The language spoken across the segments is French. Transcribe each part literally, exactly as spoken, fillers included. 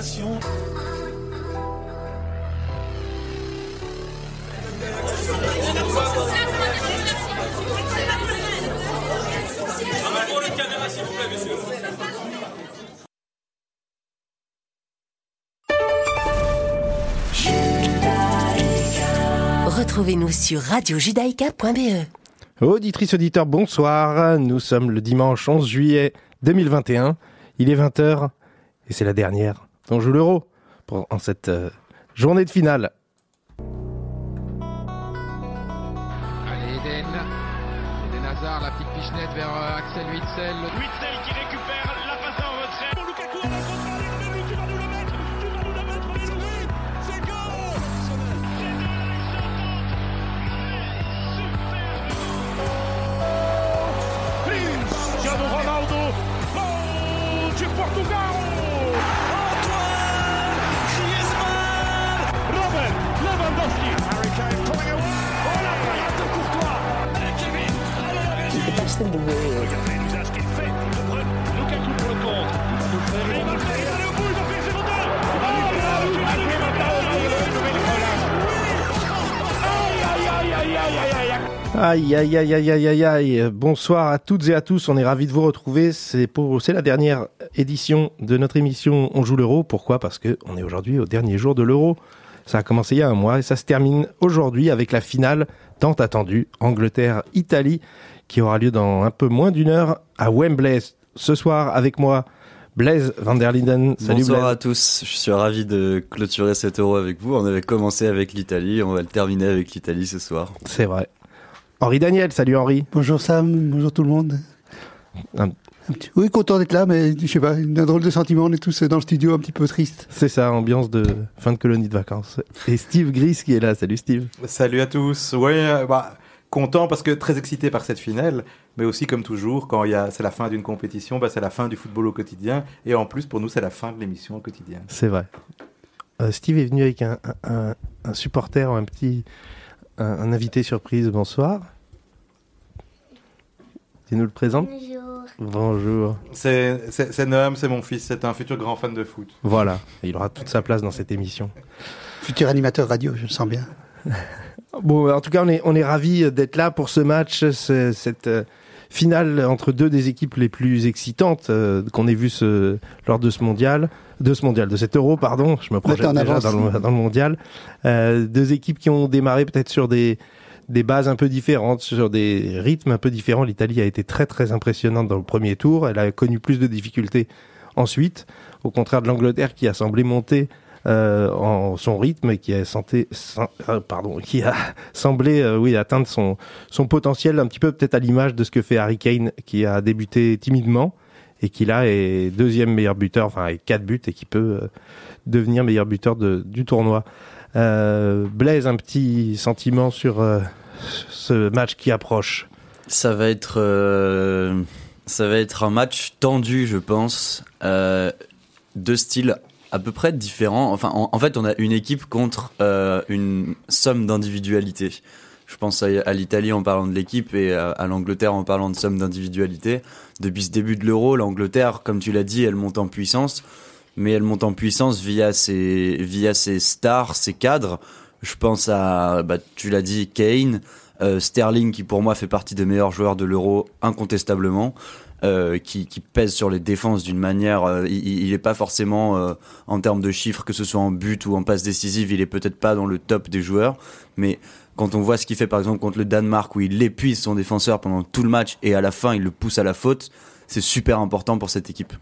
génération. Retrouvez-nous sur radio judaïka point b e. Auditrices, auditeurs, bonsoir. Nous sommes le dimanche onze juillet deux mille vingt et un. Il est vingt heures et c'est la dernière dont joue l'Euro pour, en cette euh, journée de finale. Allez, Eden. Eden Hazard, la petite pichenette vers euh, Axel Witsel. Witsel qui récupère la passe en retrait. Pour Lukaku, on va contrôler, mais lui, tu vas nous le mettre. Tu vas nous le mettre, Witsel. C'est goal. Cristiano Ronaldo. Gol de Portugal. Antoine Griezmann. Robert Lewandowski. Harry Kane coming away. Oh la parade de Courtois. Kevin. Regardez l'usage qu'il fait de Bruyne. Lukaku pour le compte. Il va le faire, il va aller au bout, il va faire zéro deux. Oh là, tu vas le faire maintenant. Aïe, aïe, aïe, aïe, aïe, aïe, aïe. Aïe, aïe, aïe, aïe, aïe, aïe, aïe. Bonsoir à toutes et à tous. On est ravis de vous retrouver. C'est pour, c'est la dernière édition de notre émission On joue l'Euro. Pourquoi ? Parce que on est aujourd'hui au dernier jour de l'Euro. Ça a commencé il y a un mois et ça se termine aujourd'hui avec la finale tant attendue Angleterre-Italie qui aura lieu dans un peu moins d'une heure à Wembley. Ce soir avec moi, Blaise Van der Linden. Salut Bonsoir Blaise. à tous, je suis ravi de clôturer cet Euro avec vous. On avait commencé avec l'Italie, on va le terminer avec l'Italie ce soir. C'est vrai. Henri Daniel, salut Henri. Bonjour Sam, bonjour tout le monde. Un... Un petit... Oui, content d'être là, mais je sais pas, un drôle de sentiment, on est tous dans le studio un petit peu triste. C'est ça, ambiance de fin de colonie de vacances. Et Steve Gris qui est là, salut Steve. Salut à tous, ouais, euh, bah, content parce que très excité par cette finale, mais aussi comme toujours, quand il y a, c'est la fin d'une compétition, bah, c'est la fin du football au quotidien, et en plus pour nous c'est la fin de l'émission au quotidien. C'est vrai. Euh, Steve est venu avec un, un, un supporter, un petit... Un, un invité surprise, bonsoir. Tu nous le présentes ? Bonjour. Bonjour. C'est, c'est, c'est Noam, c'est mon fils, c'est un futur grand fan de foot. Voilà, il aura toute sa place dans cette émission. Futur animateur radio, je le sens bien. Bon, en tout cas, on est, on est ravis d'être là pour ce match, ce, cette euh, finale entre deux des équipes les plus excitantes euh, qu'on ait vues ce, lors de ce mondial. De ce mondial, de cet Euro, pardon, je me projette déjà avance. dans le, dans le mondial. Euh, deux équipes qui ont démarré peut-être sur des, des bases un peu différentes, sur des rythmes un peu différents. L'Italie a été très très impressionnante dans le premier tour, elle a connu plus de difficultés ensuite, au contraire de l'Angleterre qui a semblé monter euh, en son rythme et qui a, senté, sans, euh, pardon, qui a semblé euh, oui, atteindre son, son potentiel un petit peu peut-être à l'image de ce que fait Harry Kane qui a débuté timidement et qui là est deuxième meilleur buteur, enfin avec quatre buts et qui peut euh, devenir meilleur buteur de, du tournoi. Euh, Blaise, un petit sentiment sur euh, ce match qui approche. Ça va être, euh, ça va être un match tendu, je pense, euh, deux styles à peu près différents. Enfin, en, en fait, on a une équipe contre euh, une somme d'individualité. Je pense à, à l'Italie en parlant de l'équipe et à, à l'Angleterre en parlant de somme d'individualité. Depuis ce début de l'Euro, l'Angleterre, comme tu l'as dit, elle monte en puissance, mais elle monte en puissance via ses, via ses stars, ses cadres. Je pense à, bah, tu l'as dit, Kane, euh, Sterling, qui pour moi fait partie des meilleurs joueurs de l'Euro, incontestablement, euh, qui, qui pèse sur les défenses d'une manière... Euh, il n'est pas forcément, euh, en termes de chiffres, que ce soit en but ou en passe décisive, il est peut-être pas dans le top des joueurs, mais... Quand on voit ce qu'il fait par exemple contre le Danemark où il épuise son défenseur pendant tout le match et à la fin il le pousse à la faute, c'est super important pour cette équipe.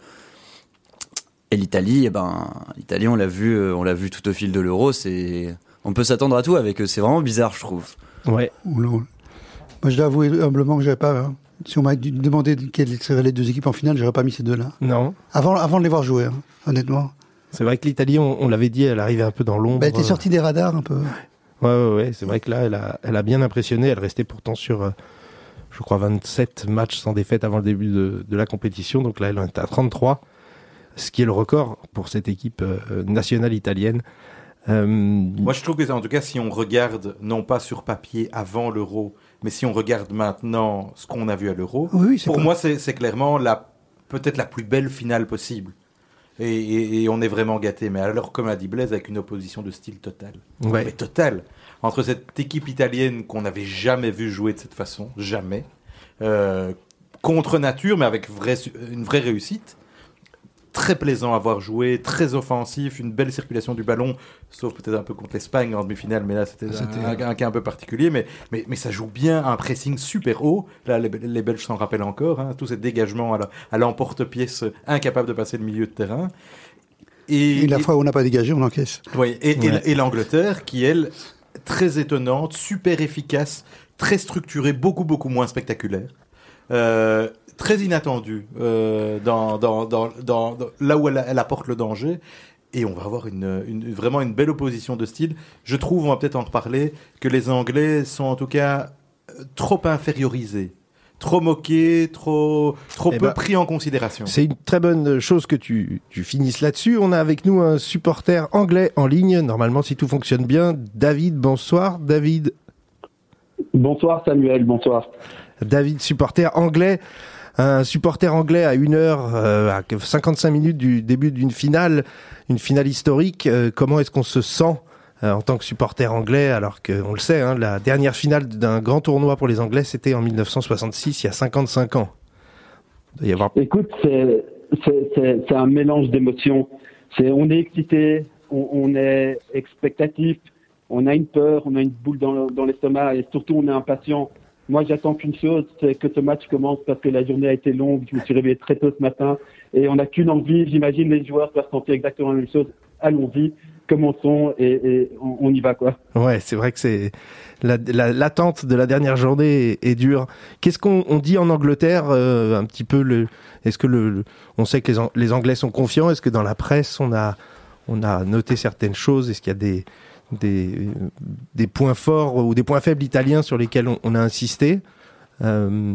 Et l'Italie, eh ben, l'Italie on l'a vu, on l'a vu tout au fil de l'Euro, c'est, on peut s'attendre à tout avec eux. C'est vraiment bizarre, je trouve. Ouais. Moi, je dois avouer humblement que j'avais pas. Hein. Si on m'avait demandé quelles seraient les deux équipes en finale, j'aurais pas mis ces deux-là. Non. Avant, avant de les voir jouer, hein, honnêtement. C'est vrai que l'Italie, on, on l'avait dit, elle arrivait un peu dans l'ombre. Bah, elle était sortie des radars un peu. Ouais, ouais, ouais. C'est vrai que là, elle a, elle a bien impressionné. Elle restait pourtant sur, euh, je crois, vingt-sept matchs sans défaite avant le début de, de la compétition. Donc là, elle est à trente-trois, ce qui est le record pour cette équipe euh, nationale italienne. Euh... Moi, je trouve que, en tout cas, si on regarde, non pas sur papier avant l'Euro, mais si on regarde maintenant ce qu'on a vu à l'Euro, oui, oui, pour pas... moi, c'est, c'est clairement la, peut-être la plus belle finale possible. Et, et, et on est vraiment gâté. Mais alors, comme a dit Blaise, avec une opposition de style total. Ouais. Mais total. Entre cette équipe italienne qu'on n'avait jamais vue jouer de cette façon, jamais, euh, contre nature, mais avec vrai, une vraie réussite. Très plaisant à voir jouer, très offensif, une belle circulation du ballon, sauf peut-être un peu contre l'Espagne en demi-finale, mais là c'était, c'était un, un, un cas un peu particulier, mais, mais, mais ça joue bien, un pressing super haut, là les, les Belges s'en rappellent encore, hein, tous ces dégagements à, la, à l'emporte-pièce, incapable de passer le milieu de terrain. Et, et la et, fois où on n'a pas dégagé, on encaisse. Oui, et, ouais. et, et l'Angleterre qui, elle, très étonnante, super efficace, très structurée, beaucoup beaucoup moins spectaculaire. Euh, très inattendue euh, dans, dans, dans, dans, dans, là où elle, elle apporte le danger. Et on va avoir une, une, vraiment une belle opposition de style. Je trouve, on va peut-être en reparler, que les Anglais sont en tout cas trop infériorisés, trop moqués, trop, trop eh peu ben, pris en considération. C'est une très bonne chose que tu, tu finisses là-dessus. On a avec nous un supporter anglais en ligne. Normalement, si tout fonctionne bien, David, bonsoir. David. Bonsoir Samuel, bonsoir. David, supporter anglais. Un supporter anglais à une heure, euh, à cinquante-cinq minutes du début d'une finale, une finale historique. Euh, comment est-ce qu'on se sent euh, en tant que supporter anglais, alors qu'on le sait, hein, la dernière finale d'un grand tournoi pour les Anglais, c'était en dix-neuf cent soixante-six, il y a cinquante-cinq ans. Il doit y avoir... Écoute, c'est, c'est, c'est, c'est un mélange d'émotions. C'est, on est excité, on, on est expectatif, on a une peur, on a une boule dans, dans l'estomac et surtout on est impatient. Moi, j'attends qu'une chose, c'est que ce match commence parce que la journée a été longue. Je me suis réveillé très tôt ce matin et on n'a qu'une envie. J'imagine les joueurs doivent sentir exactement la même chose. Allons-y, commençons et, et on, on y va, quoi. Ouais, c'est vrai que c'est la, la, l'attente de la dernière journée est, est dure. Qu'est-ce qu'on on dit en Angleterre euh, un petit peu le, est-ce que le, le on sait que les, les Anglais sont confiants. Est-ce que dans la presse on a on a noté certaines choses? Est-ce qu'il y a des Des, des points forts ou des points faibles italiens sur lesquels on, on a insisté? euh...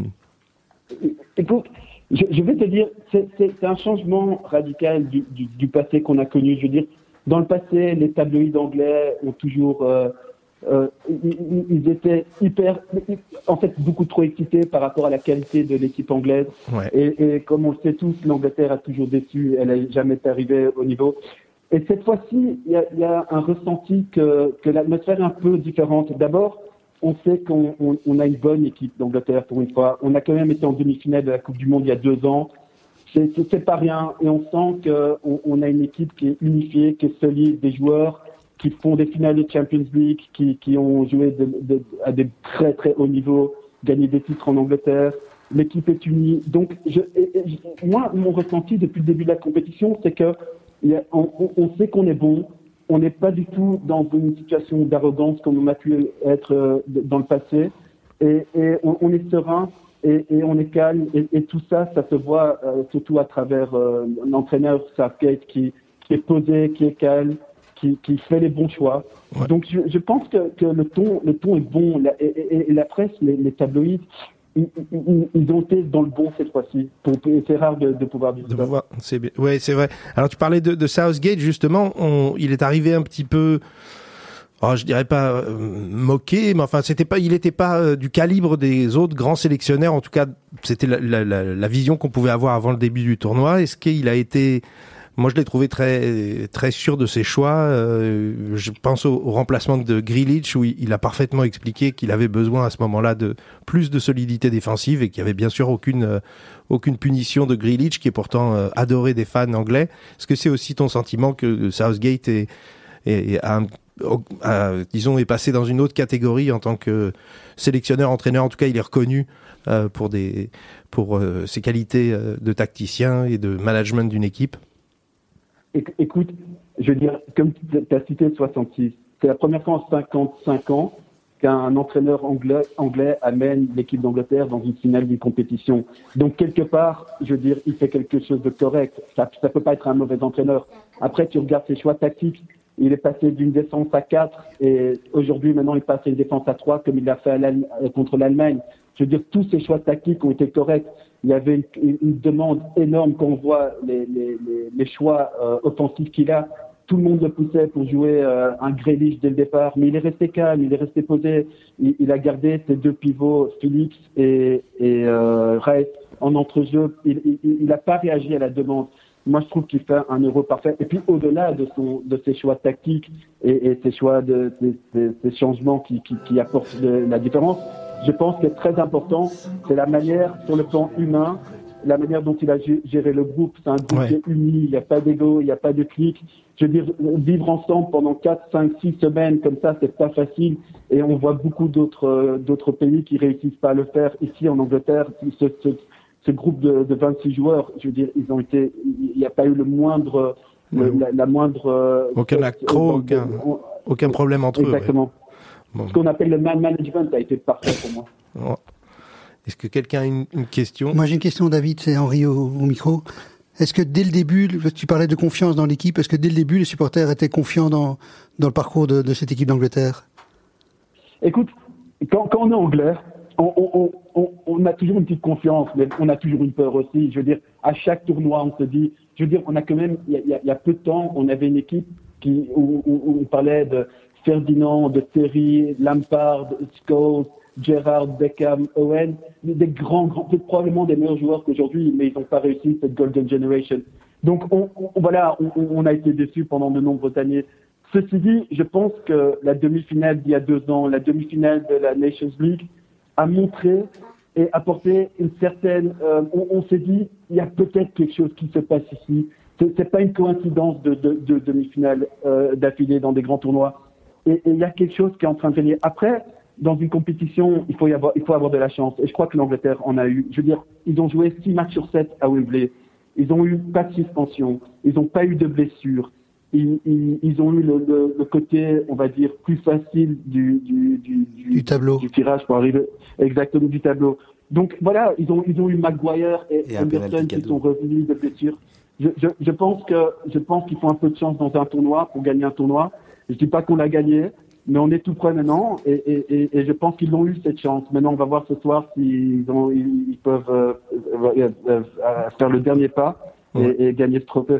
Écoute, je, je vais te dire, c'est, c'est, c'est un changement radical du, du, du passé qu'on a connu. Je veux dire, dans le passé, les tabloïds anglais ont toujours, euh, euh, ils, ils étaient hyper, en fait, beaucoup trop excités par rapport à la qualité de l'équipe anglaise. Ouais. Et, et comme on le sait tous, l'Angleterre a toujours déçu. Elle n'a jamais été arrivée au niveau. Et cette fois-ci, il y a, y a un ressenti que, que l'atmosphère est un peu différente. D'abord, on sait qu'on on, on a une bonne équipe d'Angleterre pour une fois. On a quand même été en demi-finale de la Coupe du Monde il y a deux ans. C'est, c'est, c'est pas rien. Et on sent qu'on on a une équipe qui est unifiée, qui est solide, des joueurs qui font des finales de Champions League, qui, qui ont joué de, de, à des très très hauts niveaux, gagné des titres en Angleterre. L'équipe est unie. Donc, je, et, et, moi, mon ressenti depuis le début de la compétition, c'est que Il a, on, on sait qu'on est bon, on n'est pas du tout dans une situation d'arrogance comme on a pu être euh, dans le passé, et, et on, on est serein et, et on est calme, et, et tout ça, ça se voit euh, surtout à travers euh, l'entraîneur Southgate qui, qui est posé, qui est calme, qui, qui fait les bons choix. Ouais. Donc je, je pense que, que le ton, le ton est bon, la, et, et, et la presse, les, les tabloïds, Ils, ils, ils ont été dans le bon cette fois-ci. Pour, c'est rare de, de pouvoir dire de ça. Pouvoir, c'est bien. Ouais, c'est vrai. Alors tu parlais de, de Southgate justement. On, il est arrivé un petit peu, oh, je dirais pas euh, moqué, mais enfin c'était pas, il n'était pas euh, du calibre des autres grands sélectionneurs. En tout cas, c'était la, la, la, la vision qu'on pouvait avoir avant le début du tournoi. Est-ce qu'il a été Moi, je l'ai trouvé très très sûr de ses choix. Euh, je pense au, au remplacement de Grealish où il, il a parfaitement expliqué qu'il avait besoin à ce moment-là de plus de solidité défensive et qu'il y avait bien sûr aucune euh, aucune punition de Grealish qui est pourtant euh, adoré des fans anglais. Est-ce que c'est aussi ton sentiment que Southgate est, est, est a, a, disons est passé dans une autre catégorie en tant que sélectionneur, entraîneur? En tout cas, il est reconnu euh, pour des pour euh, ses qualités euh, de tacticien et de management d'une équipe. Écoute, je veux dire, comme tu as cité soixante-six, c'est la première fois en cinquante-cinq ans qu'un entraîneur anglais, anglais amène l'équipe d'Angleterre dans une finale d'une compétition. Donc, quelque part, je veux dire, il fait quelque chose de correct. Ça ne peut pas être un mauvais entraîneur. Après, tu regardes ses choix tactiques. Il est passé d'une défense à quatre et aujourd'hui, maintenant, il passe à une défense à trois comme il l'a fait à l'Allem- contre l'Allemagne. Je veux dire, tous ces choix tactiques ont été corrects. Il y avait une, une demande énorme quand on voit les, les, les, les choix euh, offensifs qu'il a. Tout le monde le poussait pour jouer euh, un Grealish dès le départ, mais il est resté calme, il est resté posé. Il, il a gardé ses deux pivots, Phillips et, et euh, Rice, en entrejeu. Il n'a pas réagi à la demande. moi je trouve qu'il fait un Euro parfait. Et puis au-delà de son, de ses choix tactiques et, et ses choix de, de, de, de changements qui, qui, qui apportent de, la différence, je pense que très important, c'est la manière sur le plan humain, la manière dont il a géré le groupe. C'est un groupe Ouais. qui est uni, il n'y a pas d'ego, il n'y a pas de clic. Je veux dire, vivre ensemble pendant quatre, cinq, six semaines comme ça, c'est pas facile. Et on voit beaucoup d'autres, euh, d'autres pays qui réussissent pas à le faire. Ici, en Angleterre, ce, ce, ce groupe de, de vingt-six joueurs, je veux dire, ils ont été, il n'y a pas eu le moindre, le, la, la moindre, euh, Aucun accro, euh, aucun, on- aucun problème entre Exactement. eux. ouais. Bon. Ce qu'on appelle le man management a été parfait pour moi. Bon. Est-ce que quelqu'un a une, une question? Moi, j'ai une question, David, c'est Henri au, au micro. Est-ce que dès le début, tu parlais de confiance dans l'équipe, est-ce que dès le début, les supporters étaient confiants dans, dans le parcours de, de cette équipe d'Angleterre? Écoute, quand, quand on est anglais, on, on, on, on a toujours une petite confiance, mais on a toujours une peur aussi. Je veux dire, à chaque tournoi, on se dit, je veux dire, on a quand même, il y a, il y a peu de temps, on avait une équipe qui, où, où, où on parlait de Ferdinand, de Terry, Lampard, Scholes, Gerrard, Beckham, Owen, des grands, grands, peut-être probablement des meilleurs joueurs qu'aujourd'hui, mais ils n'ont pas réussi cette Golden Generation. Donc, on, on, voilà, on, on a été déçus pendant de nombreuses années. Ceci dit, je pense que la demi-finale d'il y a deux ans, la demi-finale de la Nations League, a montré et apporté une certaine... Euh, on, on s'est dit, il y a peut-être quelque chose qui se passe ici. C'est, c'est pas une coïncidence de, de, de demi-finale euh, d'affilée dans des grands tournois. Et, et il y a quelque chose qui est en train de venir. Après, dans une compétition, il faut y avoir, il faut avoir de la chance. Et je crois que l'Angleterre en a eu. Je veux dire, ils ont joué six matchs sur sept à Wembley. Ils ont eu pas de suspension. Ils n'ont pas eu de blessures. Ils, ils, ils ont eu le, le, le côté, on va dire, plus facile du, du, du, du, Du tableau. du tirage pour arriver exactement du tableau. Donc voilà, ils ont, ils ont eu Maguire et, Et un Anderson penalty qui cadeau. sont revenus de blessures. Je, je, je pense que, je pense qu'il faut un peu de chance dans un tournoi pour gagner un tournoi. Je dis pas qu'on l'a gagné, mais on est tout près maintenant et, et, et, et je pense qu'ils l'ont eu cette chance. Maintenant, on va voir ce soir s'ils ont, ils, ils peuvent euh, euh, euh, euh, faire le dernier pas et, Ouais. et gagner ce trophée.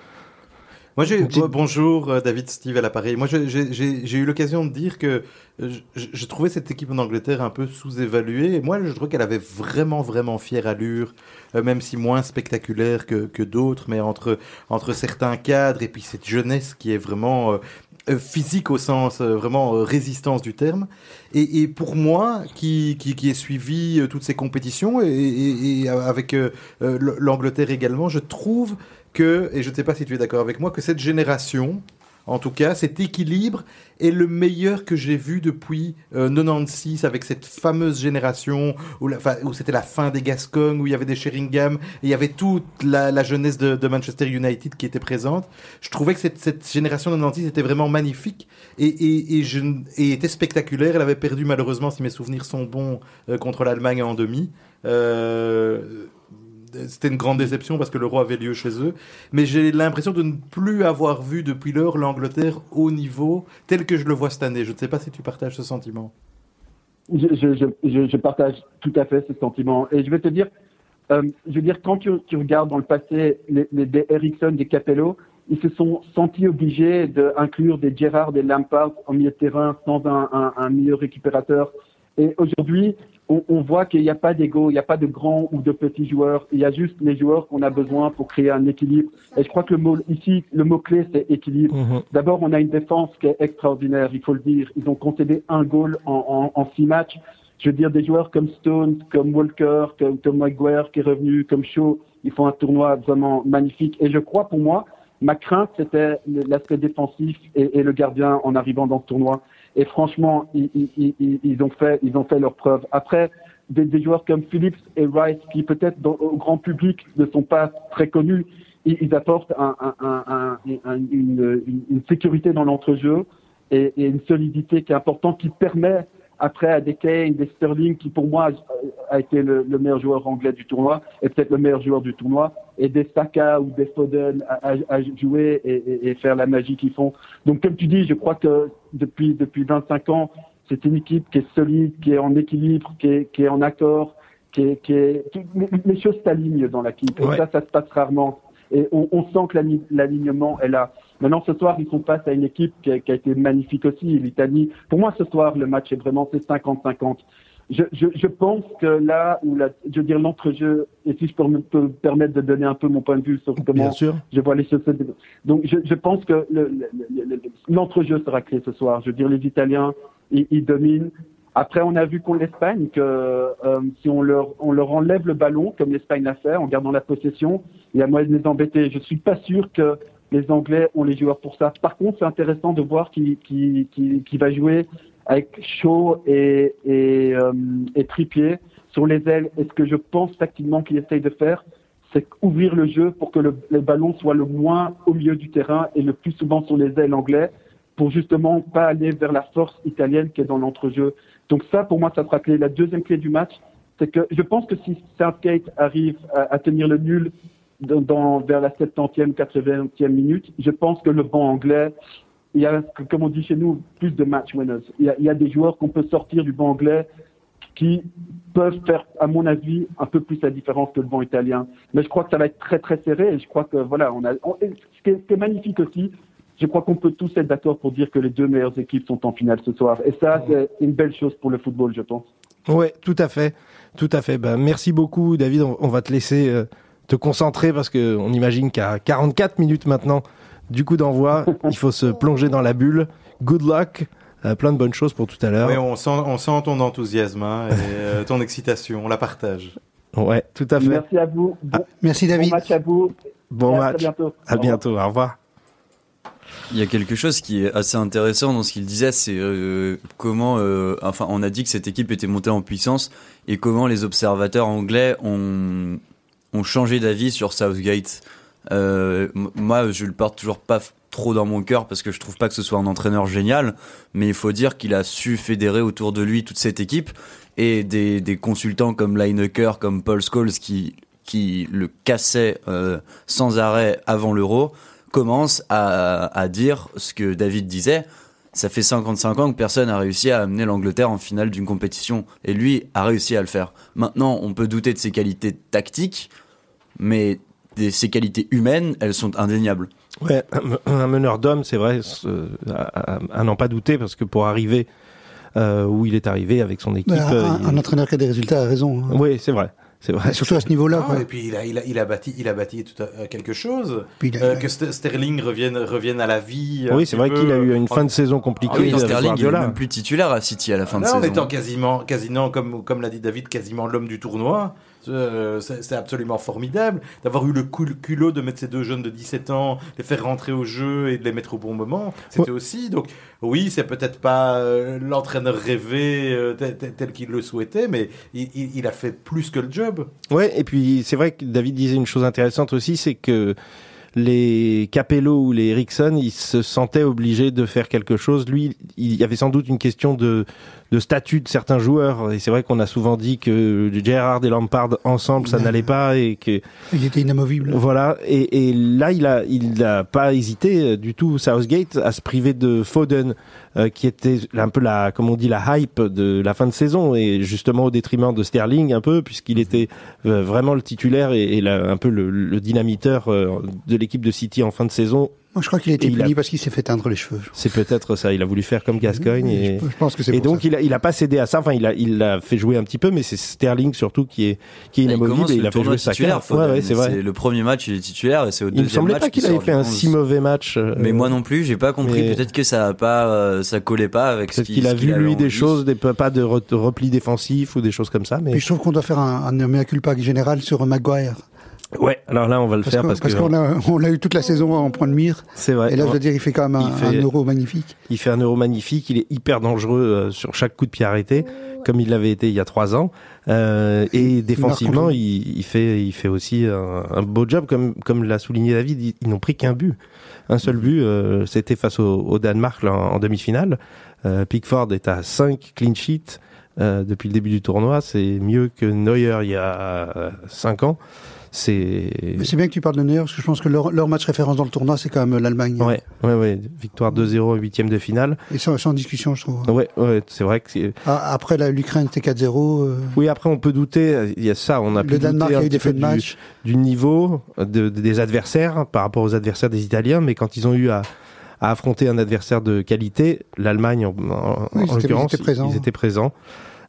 Moi, j'ai, Petite- bon- bonjour euh, David, Steve à l'appareil. Moi, je- j'ai, j'ai, j'ai eu l'occasion de dire que euh, je, je trouvais cette équipe en Angleterre un peu sous-évaluée. Et moi, je trouve qu'elle avait vraiment, vraiment fière allure, euh, même si moins spectaculaire que, que d'autres, mais entre, entre certains cadres et puis cette jeunesse qui est vraiment euh, euh, physique au sens euh, vraiment euh, résistance du terme. Et, et pour moi, qui, qui, qui ai suivi euh, toutes ces compétitions et, et, et avec euh, euh, l'Angleterre également, je trouve que, et je ne sais pas si tu es d'accord avec moi, que cette génération, en tout cas, cet équilibre est le meilleur que j'ai vu depuis euh, quatre-vingt-seize, avec cette fameuse génération où, la, enfin, où c'était la fin des Gascogne, où il y avait des Sheringham, et il y avait toute la, la jeunesse de, de Manchester United qui était présente. Je trouvais que cette, cette génération de quatre-vingt-seize était vraiment magnifique et, et, et, je, et était spectaculaire. Elle avait perdu malheureusement, si mes souvenirs sont bons, euh, contre l'Allemagne en demi. Euh, C'était une grande déception parce que l'Euro avait lieu chez eux. Mais j'ai l'impression de ne plus avoir vu depuis lors l'Angleterre au niveau tel que je le vois cette année. Je ne sais pas si tu partages ce sentiment. Je, je, je, je, je partage tout à fait ce sentiment. Et je vais te dire, euh, je veux dire, quand tu, tu regardes dans le passé les, les, des Eriksson, des Capello, ils se sont sentis obligés d'inclure des Gerrard, des Lampard en milieu de terrain sans un, un, un meilleur récupérateur. Et aujourd'hui, on, on voit qu'il n'y a pas d'ego, il n'y a pas de grands ou de petits joueurs. Il y a juste les joueurs qu'on a besoin pour créer un équilibre. Et je crois que le mot ici, le mot-clé, c'est équilibre. Mhm. D'abord, on a une défense qui est extraordinaire, il faut le dire. Ils ont concédé un goal en, en, en six matchs. Je veux dire, des joueurs comme Stones, comme Walker, comme Tom Maguire qui est revenu, comme Shaw, ils font un tournoi vraiment magnifique. Et je crois, pour moi, ma crainte, c'était l'aspect défensif et, et le gardien en arrivant dans ce tournoi. Et franchement, ils, ils, ils, ils ont fait, ils ont fait leur preuve. Après, des, des joueurs comme Phillips et Rice, qui peut-être dans, au grand public ne sont pas très connus, ils, ils apportent un, un, un, un, un, une, une, une sécurité dans l'entrejeu et, et une solidité qui est importante, qui permet après à des Kane, des Sterling, qui pour moi a été le, le meilleur joueur anglais du tournoi, et peut-être le meilleur joueur du tournoi, et des Saka ou des Foden à, à, à jouer et, et, et faire la magie qu'ils font. Donc comme tu dis, je crois que depuis, depuis vingt-cinq ans, c'est une équipe qui est solide, qui est en équilibre, qui est, qui est en accord, qui est, qui est, qui, les choses s'alignent dans l'équipe. Et Ouais. ça, ça se passe rarement. Et on, on sent que l'alignement est là. Maintenant, ce soir, ils sont face à une équipe qui a, qui a été magnifique aussi, l'Italie. Pour moi, ce soir, le match est vraiment, c'est cinquante cinquante. je, je, je pense que là où la, je veux dire l'entrejeu, et si je peux me peux me permettre de donner un peu mon point de vue sur comment Bien sûr. je vois les choses. Donc je, je pense que le, le, le, le, l'entrejeu sera clé ce soir. Je veux dire les Italiens, ils, ils dominent. Après, on a vu contre l'Espagne que euh, si on leur, on leur enlève le ballon, comme l'Espagne l'a fait, en gardant la possession, il y a moyen de les embêter. Je suis pas sûr que les Anglais ont les joueurs pour ça. Par contre, c'est intéressant de voir qui, qui, qui, qui va jouer avec Shaw et, et, euh, et Trippier sur les ailes. Et ce que je pense tactiquement qu'il essaye de faire, c'est ouvrir le jeu pour que le, le ballon soit le moins au milieu du terrain et le plus souvent sur les ailes anglais, pour justement pas aller vers la force italienne qui est dans l'entrejeu. Donc ça, pour moi, ça sera clé. La deuxième clé du match, c'est que je pense que si Southgate arrive à, à tenir le nul dans, dans, vers la septantième, quatre-vingtième minute, je pense que le banc anglais, il y a, comme on dit chez nous, plus de match winners. Il y a, il y a des joueurs qu'on peut sortir du banc anglais qui peuvent faire, à mon avis, un peu plus la différence que le banc italien. Mais je crois que ça va être très très serré et je crois que voilà, on a. On, ce, qui est, ce qui est magnifique aussi, je crois qu'on peut tous être d'accord pour dire que les deux meilleures équipes sont en finale ce soir. Et ça, c'est une belle chose pour le football, je pense. Ouais, tout à fait, tout à fait. Ben, merci beaucoup, David. On, on va te laisser euh, te concentrer parce que on imagine qu'à quarante-quatre minutes maintenant du coup d'envoi, il faut se plonger dans la bulle. Good luck. Euh, plein de bonnes choses pour tout à l'heure. Oui, on sent, on sent ton enthousiasme hein, et euh, ton excitation. On la partage. Ouais, tout à fait. Merci à vous. Bon, ah, merci David. Bon match à vous. Bon et match. À bientôt. À bientôt. Au revoir. Il y a quelque chose qui est assez intéressant dans ce qu'il disait, c'est euh, comment, euh, enfin, on a dit que cette équipe était montée en puissance et comment les observateurs anglais ont, ont changé d'avis sur Southgate. Euh, moi, je le porte toujours pas trop dans mon cœur parce que je trouve pas que ce soit un entraîneur génial, mais il faut dire qu'il a su fédérer autour de lui toute cette équipe et des, des consultants comme Lineker, comme Paul Scholes qui, qui le cassaient euh, sans arrêt avant l'Euro, commence à, à dire ce que David disait. Ça fait cinquante-cinq ans que personne n'a réussi à amener l'Angleterre en finale d'une compétition. Et lui a réussi à le faire. Maintenant, on peut douter de ses qualités tactiques, mais des, ses qualités humaines, elles sont indéniables. Ouais, un, un meneur d'hommes, c'est vrai, euh, à, à n'en pas douter, parce que pour arriver euh, où il est arrivé avec son équipe... Ouais, un, euh, il... un entraîneur qui a des résultats a raison. Hein. Oui, c'est vrai. C'est vrai. Surtout à ce niveau-là. Ah, et puis il a, il a, il a bâti, il a bâti tout à, quelque chose. Puis il a, euh, il a... Que Sterling revienne, revienne à la vie. Oui, c'est vrai peu. qu'il a eu une fin de saison compliquée. Ah oui, Sterling il est même plus titulaire à City à la fin ah, de non, saison. En étant quasiment, quasiment comme, comme l'a dit David, quasiment l'homme du tournoi. Euh, c'est, c'est absolument formidable d'avoir eu le cul- culot de mettre ces deux jeunes de dix-sept ans, les faire rentrer au jeu et de les mettre au bon moment. C'était ouais. aussi. Donc, oui, c'est peut-être pas euh, l'entraîneur rêvé euh, tel, tel, tel qu'il le souhaitait, mais il, il, il a fait plus que le job. Ouais, et puis c'est vrai que David disait une chose intéressante aussi, c'est que les Capello ou les Eriksen, ils se sentaient obligés de faire quelque chose. Lui, il y avait sans doute une question de, de statut de certains joueurs. Et c'est vrai qu'on a souvent dit que Gerrard et Lampard ensemble, ça n'allait pas et que il était inamovible. Voilà. Et, et là, il a, il a pas hésité du tout, Southgate, à se priver de Foden, euh, qui était un peu la, comme on dit, la hype de la fin de saison et justement au détriment de Sterling un peu, puisqu'il était euh, vraiment le titulaire et, et la, un peu le, le dynamiteur euh, de l'équipe de City en fin de saison. Moi, je crois qu'il a été puni a... parce qu'il s'est fait teindre les cheveux. C'est peut-être ça. Il a voulu faire comme Gascoigne. Oui, et... je pense que c'est et pour donc, ça. il a, il a pas cédé à ça. Enfin, il a, il l'a fait jouer un petit peu, mais c'est Sterling surtout qui est, qui est inamovible il et il a fait jouer sa carte. Ouais, ouais, c'est vrai. C'est le premier match, il est titulaire et c'est au deuxième match. Il me semblait pas qu'il avait fait un si mauvais match. Euh... Mais moi non plus, j'ai pas compris. Mais... Peut-être que ça a pas, euh, ça collait pas avec ce qu'il, qu'il a vu lui des choses, des pas de repli défensif ou des choses comme ça. Mais et je trouve qu'on doit faire un, un mea culpa général sur Maguire. Ouais, alors là on va le parce faire que, parce, parce que qu'on l'a on l'a eu toute la saison en point de mire. C'est vrai. Et là je dois dire il fait quand même un, fait, un euro magnifique. Il fait un euro magnifique, il est hyper dangereux euh, sur chaque coup de pied arrêté, comme il l'avait été il y a trois ans. Euh, et il défensivement, il, il fait il fait aussi un, un beau job, comme comme l'a souligné David. Ils, ils n'ont pris qu'un but, un seul but. Euh, c'était face au, au Danemark là, en, en demi-finale. Euh, Pickford est à cinq clean sheets euh, depuis le début du tournoi. C'est mieux que Neuer il y a cinq ans. C'est... Mais c'est bien que tu parles de Neuer, parce que je pense que leur, leur match référence dans le tournoi, c'est quand même l'Allemagne. Ouais, ouais, ouais. Victoire deux zéro, huitième de finale. Et sans, sans discussion, je trouve. Ouais, ouais, c'est vrai que c'est... Ah, après, la, l'Ukraine, c'était quatre zéro. Euh... Oui, après, on peut douter. Il y a ça, on a pu le Danemark douter a eu des faits de match. Du, du niveau de, de, des adversaires par rapport aux adversaires des Italiens, mais quand ils ont eu à, à affronter un adversaire de qualité, l'Allemagne, en, en, oui, en l'occurrence, ils étaient présents. Ils étaient présents.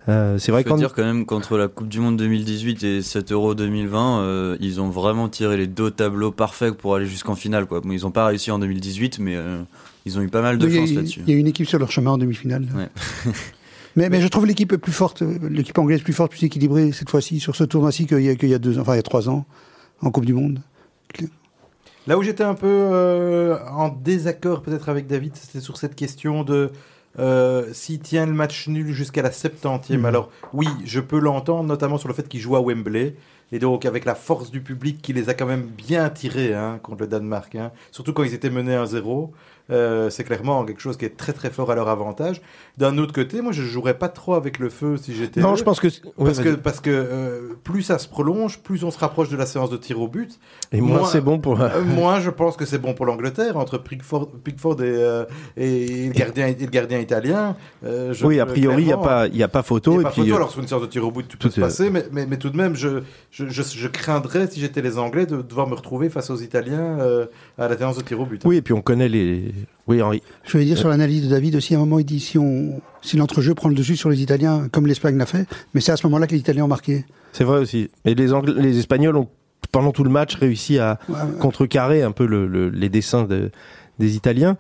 Euh, c'est vrai faut qu'en dire quand même qu'entre la Coupe du Monde deux mille dix-huit et cet Euro deux mille vingt, euh, ils ont vraiment tiré les deux tableaux parfaits pour aller jusqu'en finale, quoi. Bon, ils n'ont pas réussi en deux mille dix-huit, mais euh, ils ont eu pas mal de Oui, chance il y a- là-dessus. Il y a une équipe sur leur chemin en demi-finale. Ouais. mais, mais je trouve l'équipe plus forte, l'équipe anglaise plus forte, plus équilibrée cette fois-ci, sur ce tournoi-ci qu'il y a, qu'il y a deux ans, enfin il y a trois ans, en Coupe du Monde. Là où j'étais un peu euh, en désaccord peut-être avec David, c'était sur cette question de euh, s'il tient le match nul jusqu'à la septantième. Mmh. Alors oui, je peux l'entendre, notamment sur le fait qu'il joue à Wembley. Et donc avec la force du public qui les a quand même bien tirés hein, contre le Danemark. Hein. Surtout quand ils étaient menés un zéro. Euh, c'est clairement quelque chose qui est très très fort à leur avantage. D'un autre côté, moi je jouerais pas trop avec le feu si j'étais non, eux, je pense que ouais, parce vas-y. que parce que euh, plus ça se prolonge, plus on se rapproche de la séance de tir au but. Et moins c'est bon pour. euh, moi, je pense que c'est bon pour l'Angleterre entre Pickford, Pickford et, euh, et, le gardien et le gardien italien. Euh, je, oui, a priori, il y a pas il y a pas photo. Il y a et pas puis, photo. euh, Alors sur une séance de tir au but, tout peut tout se est... passer, mais, mais mais tout de même, je je, je je craindrais si j'étais les Anglais de devoir me retrouver face aux Italiens euh, à la séance de tir au but. Oui, et puis on connaît les. Oui, Henri. Je vais dire sur l'analyse de David aussi, à un moment il dit si, on, si l'entrejeu prend le dessus sur les Italiens, comme l'Espagne l'a fait, mais c'est à ce moment-là que les Italiens ont marqué. C'est vrai aussi. Et les, Angl... les Espagnols ont, pendant tout le match, réussi à ouais, ouais. contrecarrer un peu le, le, les dessins de, des Italiens.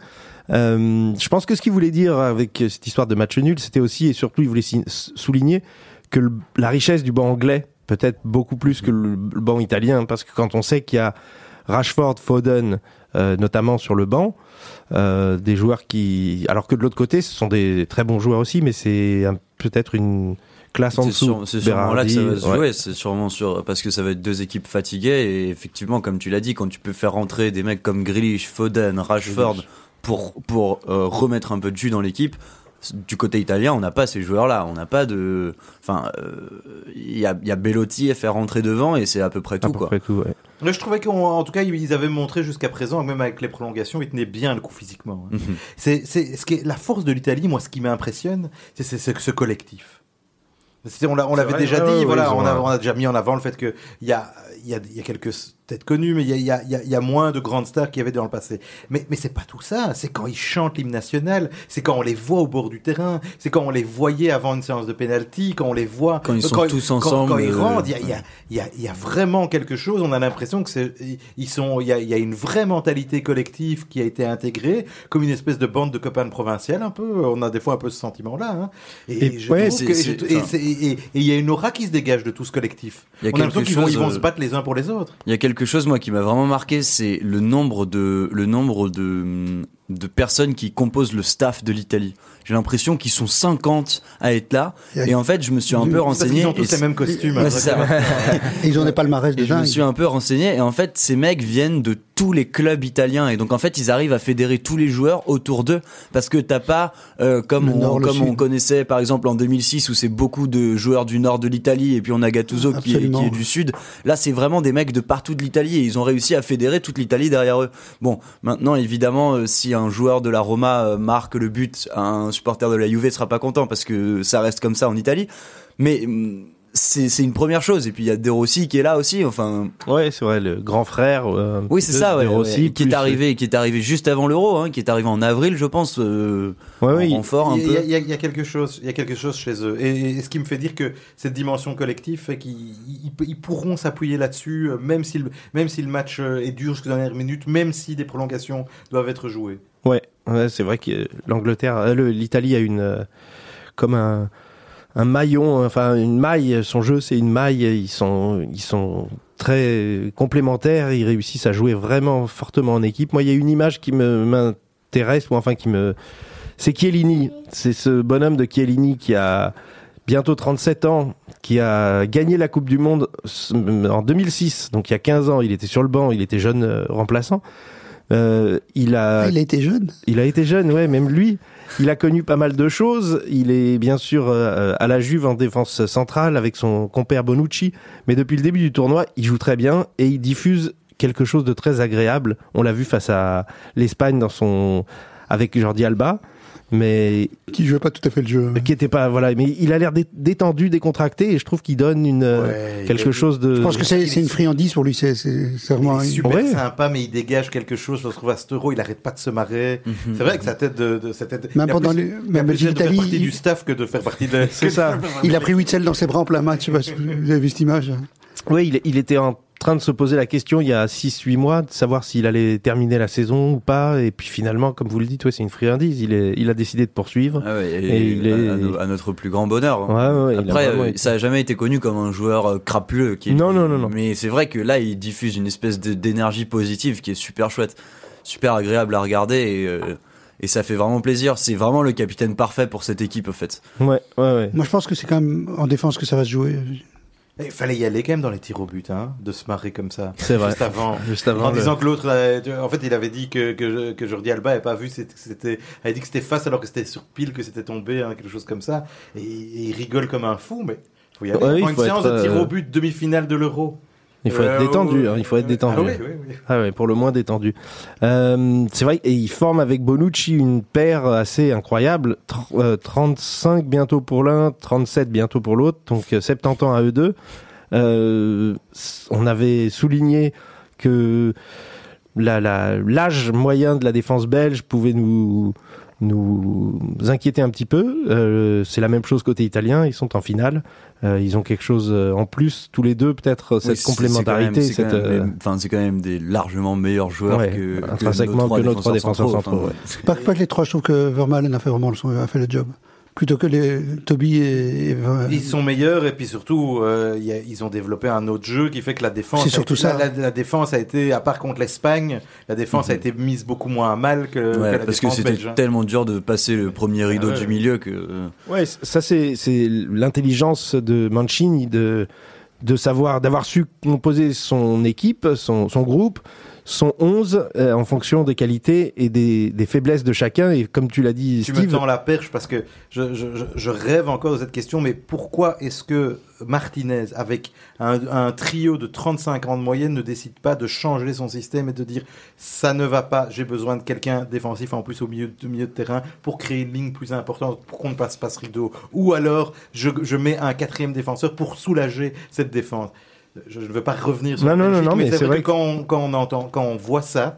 Euh, je pense que ce qu'il voulait dire avec cette histoire de match nul, c'était aussi, et surtout, il voulait si... souligner que le, la richesse du banc anglais, peut-être beaucoup plus que le, le banc italien, parce que quand on sait qu'il y a Rashford, Foden, euh, notamment sur le banc, Euh, des joueurs qui, alors que de l'autre côté, ce sont des très bons joueurs aussi, mais c'est un, peut-être une classe en c'est dessous. Sûr, c'est sûrement là que ça va se ouais. jouer. C'est sûrement sûr parce que ça va être deux équipes fatiguées et effectivement, comme tu l'as dit, quand tu peux faire rentrer des mecs comme Grealish, Foden, Rashford Grealish. pour pour euh, remettre un peu de jus dans l'équipe. Du côté italien, on n'a pas ces joueurs-là. On n'a pas de. Enfin, il euh, y a, y a Bellotti à faire rentrer devant et c'est à peu près tout, à peu quoi. Près tout, ouais. Là, je trouvais qu'en tout cas, ils avaient montré jusqu'à présent, même avec les prolongations, ils tenaient bien le coup physiquement. Hein. Mm-hmm. C'est, c'est ce qui est la force de l'Italie. Moi, ce qui m'impressionne, c'est, c'est, c'est ce collectif. C'est, on, l'a, on l'avait vrai, déjà ouais, dit. Ouais, voilà, on a, on a déjà mis en avant le fait que il y a, il y a, il y a quelques têtes connues, mais il y a, il y a, il y a, il y a moins de grandes stars qu'il y avait dans le passé. Mais, mais c'est pas tout ça. C'est quand ils chantent l'hymne national. C'est quand on les voit au bord du terrain. C'est quand on les voyait avant une séance de penalty. Quand on les voit. Quand ils sont quand, tous quand, ensemble. Quand, quand ils rentrent, il y a, il y a, il y a, il y a vraiment quelque chose. On a l'impression que c'est, ils sont, il y a, il y a une vraie mentalité collective qui a été intégrée, comme une espèce de bande de copains provinciales un peu. On a des fois un peu ce sentiment-là. Hein. Et, et, je ouais, trouve c'est, que, c'est, et, c'est, et, et il y a une aura qui se dégage de tout ce collectif. On a l'impression qu'ils vont, ils vont se battre les uns pour les autres. Il y a quelque chose, moi, qui m'a vraiment marqué, c'est le nombre de, le nombre de, de personnes qui composent le staff de l'Italie. J'ai l'impression qu'ils sont cinquante à être là. A... Et en fait, je me suis un peu renseigné. Ils ont tous les mêmes costumes. Ouais, c'est ça. Et ils ont des palmarès de dingue. Je me suis un peu renseigné. Et en fait, ces mecs viennent de tous les clubs italiens. Et donc, en fait, ils arrivent à fédérer tous les joueurs autour d'eux. Parce que t'as pas, euh, comme, on, nord, comme on connaissait, par exemple, en deux mille six, où c'est beaucoup de joueurs du nord de l'Italie. Et puis, on a Gattuso qui est, qui est du sud. Là, c'est vraiment des mecs de partout de l'Italie. Et ils ont réussi à fédérer toute l'Italie derrière eux. Bon, maintenant, évidemment, euh, si un joueur de la Roma euh, marque le but, un supporter de la Juve sera pas content parce que ça reste comme ça en Italie. Mais c'est, c'est une première chose. Et puis il y a De Rossi qui est là aussi. Enfin. Ouais, c'est vrai, le grand frère. Euh, oui, c'est ça. Ouais, Rossi, ouais, qui est arrivé, qui est arrivé juste avant l'Euro, hein, qui est arrivé en avril, je pense. Euh, ouais, oui. En renfort un il, peu. Il y, a, il y a quelque chose, il y a quelque chose chez eux. Et, et ce qui me fait dire que cette dimension collective fait qu'ils ils, ils pourront s'appuyer là-dessus, même si le, même si le match est dur jusqu'aux dernières minutes, même si des prolongations doivent être jouées. Ouais, ouais, c'est vrai que l'Angleterre, le, l'Italie a une euh, comme un un maillon, enfin une maille. Son jeu, c'est une maille. Ils sont ils sont très complémentaires. Ils réussissent à jouer vraiment fortement en équipe. Moi, il y a une image qui me m'intéresse, ou enfin qui me, c'est Chiellini. C'est ce bonhomme de Chiellini qui a bientôt trente-sept ans, qui a gagné la Coupe du Monde en deux mille six. Donc il y a quinze ans, il était sur le banc, il était jeune euh, remplaçant. Euh, il a, ah, il a été jeune. Il a été jeune, ouais, même lui. Il a connu pas mal de choses. Il est bien sûr euh, à la Juve en défense centrale avec son compère Bonucci, mais depuis le début du tournoi, il joue très bien et il diffuse quelque chose de très agréable. On l'a vu face à l'Espagne dans son avec Jordi Alba, mais qui jouait pas tout à fait le jeu. Qui était pas voilà, mais il a l'air dé- détendu, décontracté, et je trouve qu'il donne une Ouais, quelque il- chose de. Je pense que c'est, c'est une friandise pour lui. C'est, c'est, c'est vraiment. Il est une- super Ouais. sympa, mais il dégage quelque chose. Je le trouve à cet euro, il arrête pas de se marrer. Mhm. C'est vrai que sa tête de, de sa tête. Même il a pendant plus- les- il a même plus Belgique de faire Italie, partie il- du staff que de faire partie de. C'est ça. Il a pris Witzel dans ses bras en plein match. Je sais pas si vous avez vu cette image. Oui, il, il était en train de se poser la question il y a six huit mois de savoir s'il allait terminer la saison ou pas, et puis finalement, comme vous le dites, ouais, c'est une friandise. Il est, il a décidé de poursuivre. Ah ouais, et, Et il à, est- à no- à notre plus grand bonheur. Ouais, ouais, ouais, il a Après, vraiment euh, été- ça a jamais été connu comme un joueur euh, crapuleux. Qui est- Non, non, non, non. Mais c'est vrai que là, il diffuse une espèce de- d'énergie positive qui est super chouette, super agréable à regarder, et, euh, et ça fait vraiment plaisir. C'est vraiment le capitaine parfait pour cette équipe, en fait. Ouais, ouais, ouais. Moi, je pense que c'est quand même en défense que ça va se jouer. Il fallait y aller quand même dans les tirs au but, hein, de se marrer comme ça. C'est vrai. Juste avant. Juste avant En le- disant que l'autre, euh, en fait, il avait dit que, que, que Jordi Alba n'avait pas vu, c'était, c'était, avait dit que c'était face alors que c'était sur pile, que c'était tombé, hein, quelque chose comme ça. Et, et il rigole comme un fou, mais faut y aller. Ouais, Prends il une faut séance être, de tir euh, au but, demi-finale de l'Euro. Il faut Euh, être détendu, ouais, hein, il faut être détendu. Ah oui, oui, oui. Ah ouais, pour le moins détendu. Euh, c'est vrai, et il forme avec Bonucci une paire assez incroyable. Tr- euh, trente-cinq bientôt pour l'un, trente-sept bientôt pour l'autre, donc euh, soixante-dix ans à eux deux. Euh, on avait souligné que la, la, l'âge moyen de la défense belge pouvait nous, nous inquiéter un petit peu. Euh, c'est la même chose côté italien, ils sont en finale. Euh, ils ont quelque chose en plus, tous les deux, peut-être, cette Oui, c'est- complémentarité. C'est quand, même, c'est cette, quand, euh, même, enfin, c'est quand même des largement meilleurs joueurs Ouais, que, intrinsèquement que nos trois défenseurs centraux, ouais. Pas, pas que les trois, je trouve que Vermaelen a fait vraiment le, son- a fait le job. Plutôt que les Toby et, et Ils sont meilleurs et puis surtout euh, y a, ils ont développé un autre jeu qui fait que la défense C'est a surtout été, ça. La, la- la défense a été, à part contre l'Espagne, la défense a été mise beaucoup moins à mal que, que Ouais, la parce que défense c'était belge, hein. tellement dur de passer le premier rideau Ah ouais. du milieu que. euh, Ouais, c- ça c'est c'est l'intelligence de Mancini de de savoir d'avoir su composer son équipe, son son groupe, son onze euh, en fonction des qualités et des des faiblesses de chacun, et comme tu l'as dit Tu me Steve, tends la perche parce que je, je, je, je rêve encore de cette question, mais pourquoi est-ce que Martinez, avec un, un trio de trente-cinq ans de moyenne, ne décide pas de changer son système et de dire ça ne va pas, j'ai besoin de quelqu'un défensif en plus au milieu de, milieu de terrain pour créer une ligne plus importante pour qu'on ne passe pas ce rideau, ou alors je, je mets un quatrième défenseur pour soulager cette défense. Je ne veux pas revenir sur Non, la non, non, Belgique, non, mais, mais c'est c'est vrai, vrai que quand on, quand on entend, quand on voit ça,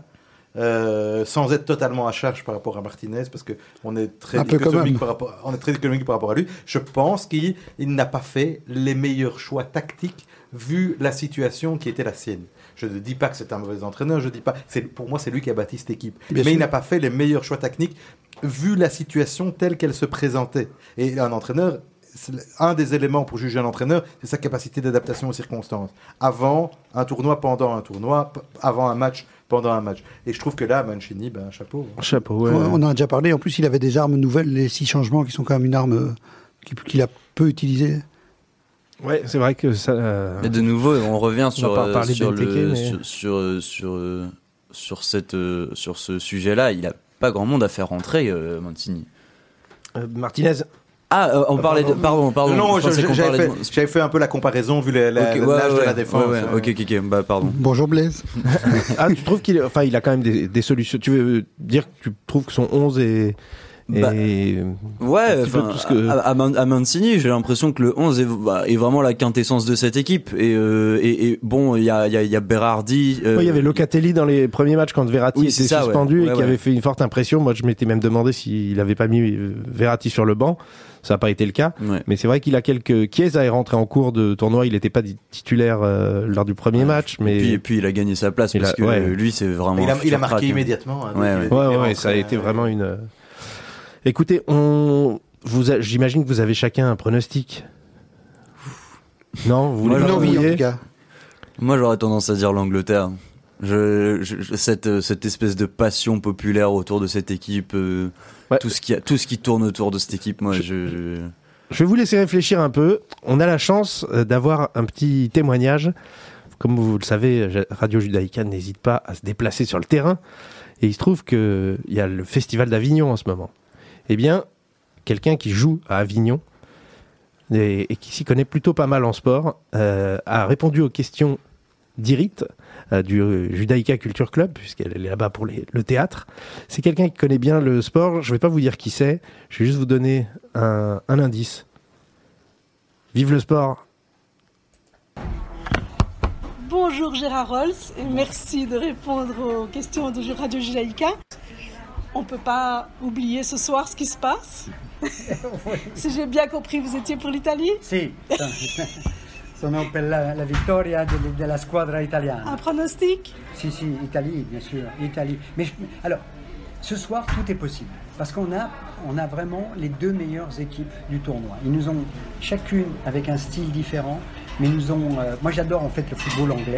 euh, sans être totalement à charge par rapport à Martinez, parce que on est très Un peu quand dichotomique même. par rapport, on est très économique par rapport à lui. Je pense qu'il il n'a pas fait les meilleurs choix tactiques vu la situation qui était la sienne. Je ne dis pas que c'est un mauvais entraîneur, je dis pas. C'est pour moi c'est lui qui a bâti cette équipe, Bien mais sûr. il n'a pas fait les meilleurs choix techniques vu la situation telle qu'elle se présentait. Et un entraîneur, c'est un des éléments pour juger un entraîneur, c'est sa capacité d'adaptation aux circonstances. Avant un tournoi, pendant un tournoi, p- avant un match, pendant un match. Et je trouve que là, Mancini, ben chapeau. chapeau. Ouais. On en a déjà parlé. En plus, il avait des armes nouvelles, les six changements, qui sont quand même une arme euh, qu'il qu'il a peu utilisée. Ouais, c'est vrai que ça. euh, Et de nouveau, on revient sur va pas euh, parler sur, de Benteke, le, mais- sur sur euh, sur euh, sur cette euh, sur ce sujet-là. Il a pas grand monde à faire rentrer, euh, Mancini. euh, Martinez. Ah, euh, on Ah, parlait de pardon. pardon pardon. non, je je- pensais qu'on j'avais, parlait fait, de- j'avais fait un peu la comparaison vu la- la- Ok, l'âge ouais, de ouais, la défense. ouais, ouais, Euh, ok, ok, ok. Bah pardon. Bonjour Blaise. Ah, tu trouves qu'il, enfin, il a quand même des, des solutions. Tu veux dire que tu trouves que son onze est, est Bah, Ouais, un petit peu enfin, tout ce que- à, à, Man- à Mancini, j'ai l'impression que le onze est, bah, est vraiment la quintessence de cette équipe. Et, euh, et, et bon, il y a, il y, a, il y a Berardi. euh, Ouais, il y avait Locatelli dans les premiers matchs quand Verratti Oui, était c'est ça, ouais. suspendu et Ouais, qui ouais. avait fait une forte impression. Moi, je m'étais même demandé s'il avait pas mis euh, Verratti sur le banc. Ça n'a pas été le cas. Ouais. Mais c'est vrai qu'il a quelques. Chiesa est rentré en cours de tournoi. Il n'était pas dit- titulaire euh, lors du premier Ouais. match, mais Et puis, et puis il a gagné sa place Il parce a- que ouais. euh, lui, c'est vraiment. il, a, un il futur a marqué crack, hein. immédiatement. hein, Ouais, donc ouais. il est- ouais, il est ouais, rentré, ça a été euh, vraiment une. euh, Écoutez, on. Vous, a- j'imagine que vous avez chacun un pronostic. Non, vous voulez Moi, pas Une j'en envie, en rouiller tout cas. Moi, j'aurais tendance à dire l'Angleterre. Je, je, je- cette, euh, cette espèce de passion populaire autour de cette équipe, euh, Ouais. tout ce qui a, tout ce qui tourne autour de cette équipe, moi, je, je- Je vais vous laisser réfléchir un peu. On a la chance euh, d'avoir un petit témoignage. Comme vous le savez, Radio Judaïka n'hésite pas à se déplacer sur le terrain. Et il se trouve qu'il y a le Festival d'Avignon en ce moment. Eh bien, quelqu'un qui joue à Avignon et, et qui s'y connaît plutôt pas mal en sport euh, a répondu aux questions d'Irit, euh, du euh, Judaïka Culture Club, puisqu'elle est là-bas pour les, le théâtre. C'est quelqu'un qui connaît bien le sport. Je ne vais pas vous dire qui c'est. Je vais juste vous donner un, un indice. Vive le sport! Bonjour Gérard Rolls et merci de répondre aux questions de Radio Judaïka. On ne peut pas oublier ce soir ce qui se passe. Si j'ai bien compris, vous étiez pour l'Italie? Sì, sono per la, la vittoria de, della squadra italiana. Un pronostic? Si, si, Italie, bien sûr, Italie. Mais je, alors, ce soir, tout est possible. Parce qu'on a, on a vraiment les deux meilleures équipes du tournoi. Ils nous ont chacune avec un style différent, mais ils nous ont... Euh, moi, j'adore en fait le football anglais.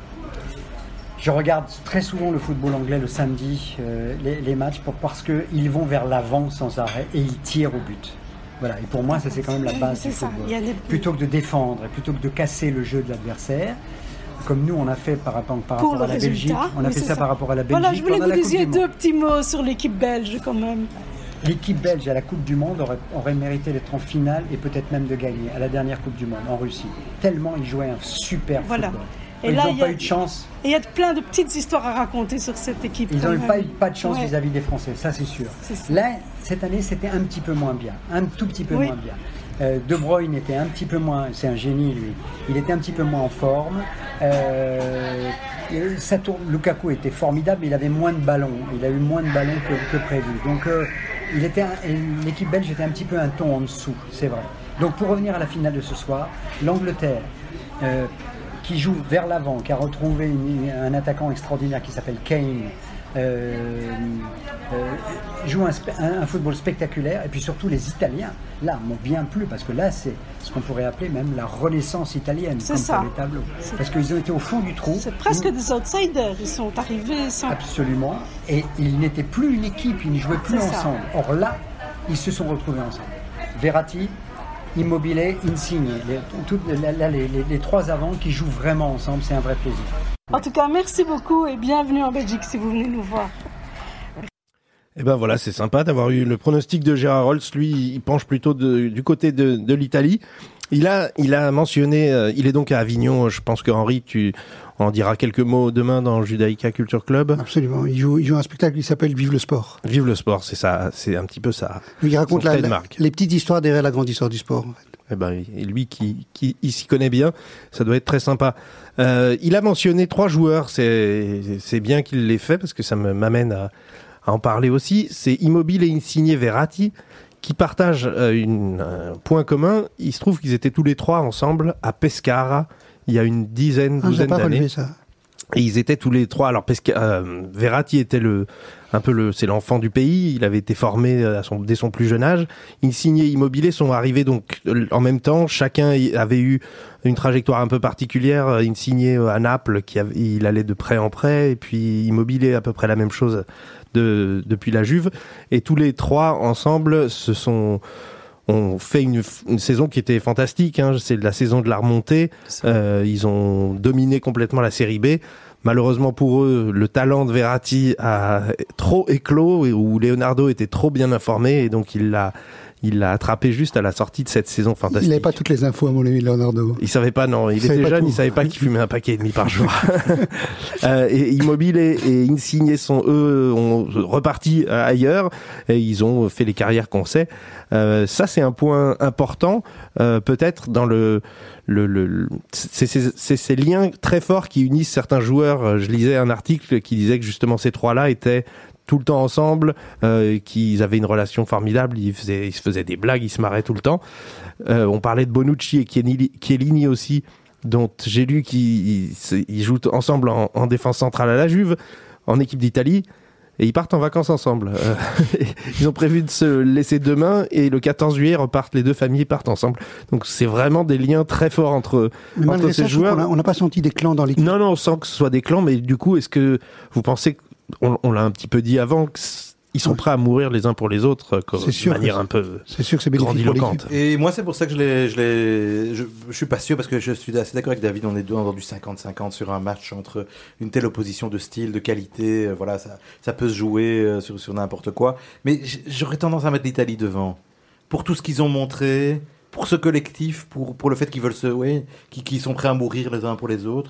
Je regarde très souvent le football anglais le samedi, euh, les, les matchs, pour, parce qu'ils vont vers l'avant sans arrêt et ils tirent au but. Voilà, et pour moi, ça c'est quand même la base c'est du ça. football. Il y a des... Plutôt que de défendre, et plutôt que de casser le jeu de l'adversaire, comme nous on a fait par rapport, par rapport à la résultat, Belgique, on a oui, fait ça, ça par rapport à la Belgique. Voilà, je voulais que vous disiez deux monde. petits mots sur l'équipe belge quand même. L'équipe belge à la Coupe du Monde aurait, aurait mérité d'être en finale et peut-être même de gagner à la dernière Coupe du Monde en Russie. Tellement ils jouaient un super voilà. football. Et ils là, n'ont pas a... eu de chance. Et il y a plein de petites histoires à raconter sur cette équipe. Ils n'ont pas eu pas de chance ouais. vis-à-vis des Français, ça c'est sûr. C'est là, cette année, c'était un petit peu moins bien, un tout petit peu oui. moins bien. Euh, De Bruyne était un petit peu moins, c'est un génie lui, il était un petit peu moins en forme. Euh, ça tourne, Lukaku était formidable, mais il avait moins de ballons, il a eu moins de ballons que, que prévu. Donc euh, il était un, l'équipe belge était un petit peu un ton en dessous, c'est vrai. Donc pour revenir à la finale de ce soir, l'Angleterre, euh, qui joue vers l'avant, qui a retrouvé une, un attaquant extraordinaire qui s'appelle Kane, euh, euh, joue un, un, un football spectaculaire, et puis surtout les Italiens, là, m'ont bien plu, parce que là, c'est ce qu'on pourrait appeler même la renaissance italienne, c'est comme ça. sur les tableaux. C'est... Parce qu'ils ont été au fond du trou. C'est presque ils... des outsiders, ils sont arrivés sans... Absolument, et ils n'étaient plus une équipe, ils ne jouaient plus c'est ensemble. Ça. Or là, ils se sont retrouvés ensemble. Verratti, Immobile, Insigne, les, toutes, là, les, les, les trois avants qui jouent vraiment ensemble, c'est un vrai plaisir. En tout cas, merci beaucoup et bienvenue en Belgique si vous venez nous voir. Et ben voilà, c'est sympa d'avoir eu le pronostic de Gérard Rolls. Lui, il penche plutôt de, du côté de, de l'Italie. Il a, il a mentionné, euh, il est donc à Avignon. Je pense que Henri, tu en diras quelques mots demain dans Judaïka Culture Club. Absolument. Il joue, il joue un spectacle qui s'appelle Vive le sport. Vive le sport, c'est ça, c'est un petit peu ça. Il raconte la, la, les petites histoires derrière la grande histoire du sport. En fait. Eh ben, et lui qui, qui il s'y connaît bien, ça doit être très sympa. Euh, il a mentionné trois joueurs, c'est, c'est bien qu'il l'ait fait parce que ça me, m'amène à, à en parler aussi. C'est Immobile et Insigne Verratti qui partagent euh, une, un point commun. Il se trouve qu'ils étaient tous les trois ensemble à Pescara il y a une dizaine, ah, douzaine pas d'années. Ça. Et ils étaient tous les trois. Alors Pesca, euh, Verratti était le un peu le, c'est l'enfant du pays. Il avait été formé à son, dès son plus jeune âge. Insigne et Immobile sont arrivés donc en même temps. Chacun avait eu une trajectoire un peu particulière. Insigne à Naples, qui avait, il allait de près en près, et puis Immobile à peu près la même chose de, depuis la Juve. Et tous les trois ensemble se sont ont fait une, une saison qui était fantastique, hein. C'est la saison de la remontée. Euh, ils ont dominé complètement la série B. Malheureusement pour eux, le talent de Verratti a trop éclos, où Leonardo était trop bien informé, et donc il l'a, il l'a attrapé juste à la sortie de cette saison fantastique. Il n'avait pas toutes les infos à mon avis, Leonardo. Il savait pas, non. Il, il était jeune, tout. Il savait pas qu'il fumait un paquet et demi par jour. euh, et Immobile et, et Insigne sont, eux, ont reparti ailleurs, et ils ont fait les carrières qu'on sait. Euh, ça, c'est un point important, euh, peut-être dans le, le, le c'est, c'est, c'est ces liens très forts qui unissent certains joueurs. Je lisais un article qui disait que justement ces trois-là étaient tout le temps ensemble, euh, qu'ils avaient une relation formidable, ils, faisaient, ils se faisaient des blagues, ils se marraient tout le temps. Euh, on parlait de Bonucci et Chiellini aussi, dont j'ai lu qu'ils ils jouent ensemble en, en défense centrale à la Juve, en équipe d'Italie. Et ils partent en vacances ensemble. Euh, ils ont prévu de se laisser demain et le quatorze juillet repartent, les deux familles partent ensemble. Donc c'est vraiment des liens très forts entre, entre ces ça, joueurs. On n'a pas senti des clans dans l'équipe. Non, non, sans que ce soit des clans, mais du coup, est-ce que vous pensez, on, on l'a un petit peu dit avant, qu'ils sont prêts à mourir les uns pour les autres, de manière un peu c'est sûr que c'est grandiloquente. Et moi, c'est pour ça que je l'ai, je l'ai, je, je suis pas sûr parce que je suis assez d'accord avec David. On est deux dans du cinquante cinquante sur un match entre une telle opposition de style, de qualité. Euh, voilà, ça, ça peut se jouer euh, sur, sur n'importe quoi. Mais j'aurais tendance à mettre l'Italie devant pour tout ce qu'ils ont montré, pour ce collectif, pour pour le fait qu'ils veulent se, ouais, qu'ils, qu'ils sont prêts à mourir les uns pour les autres.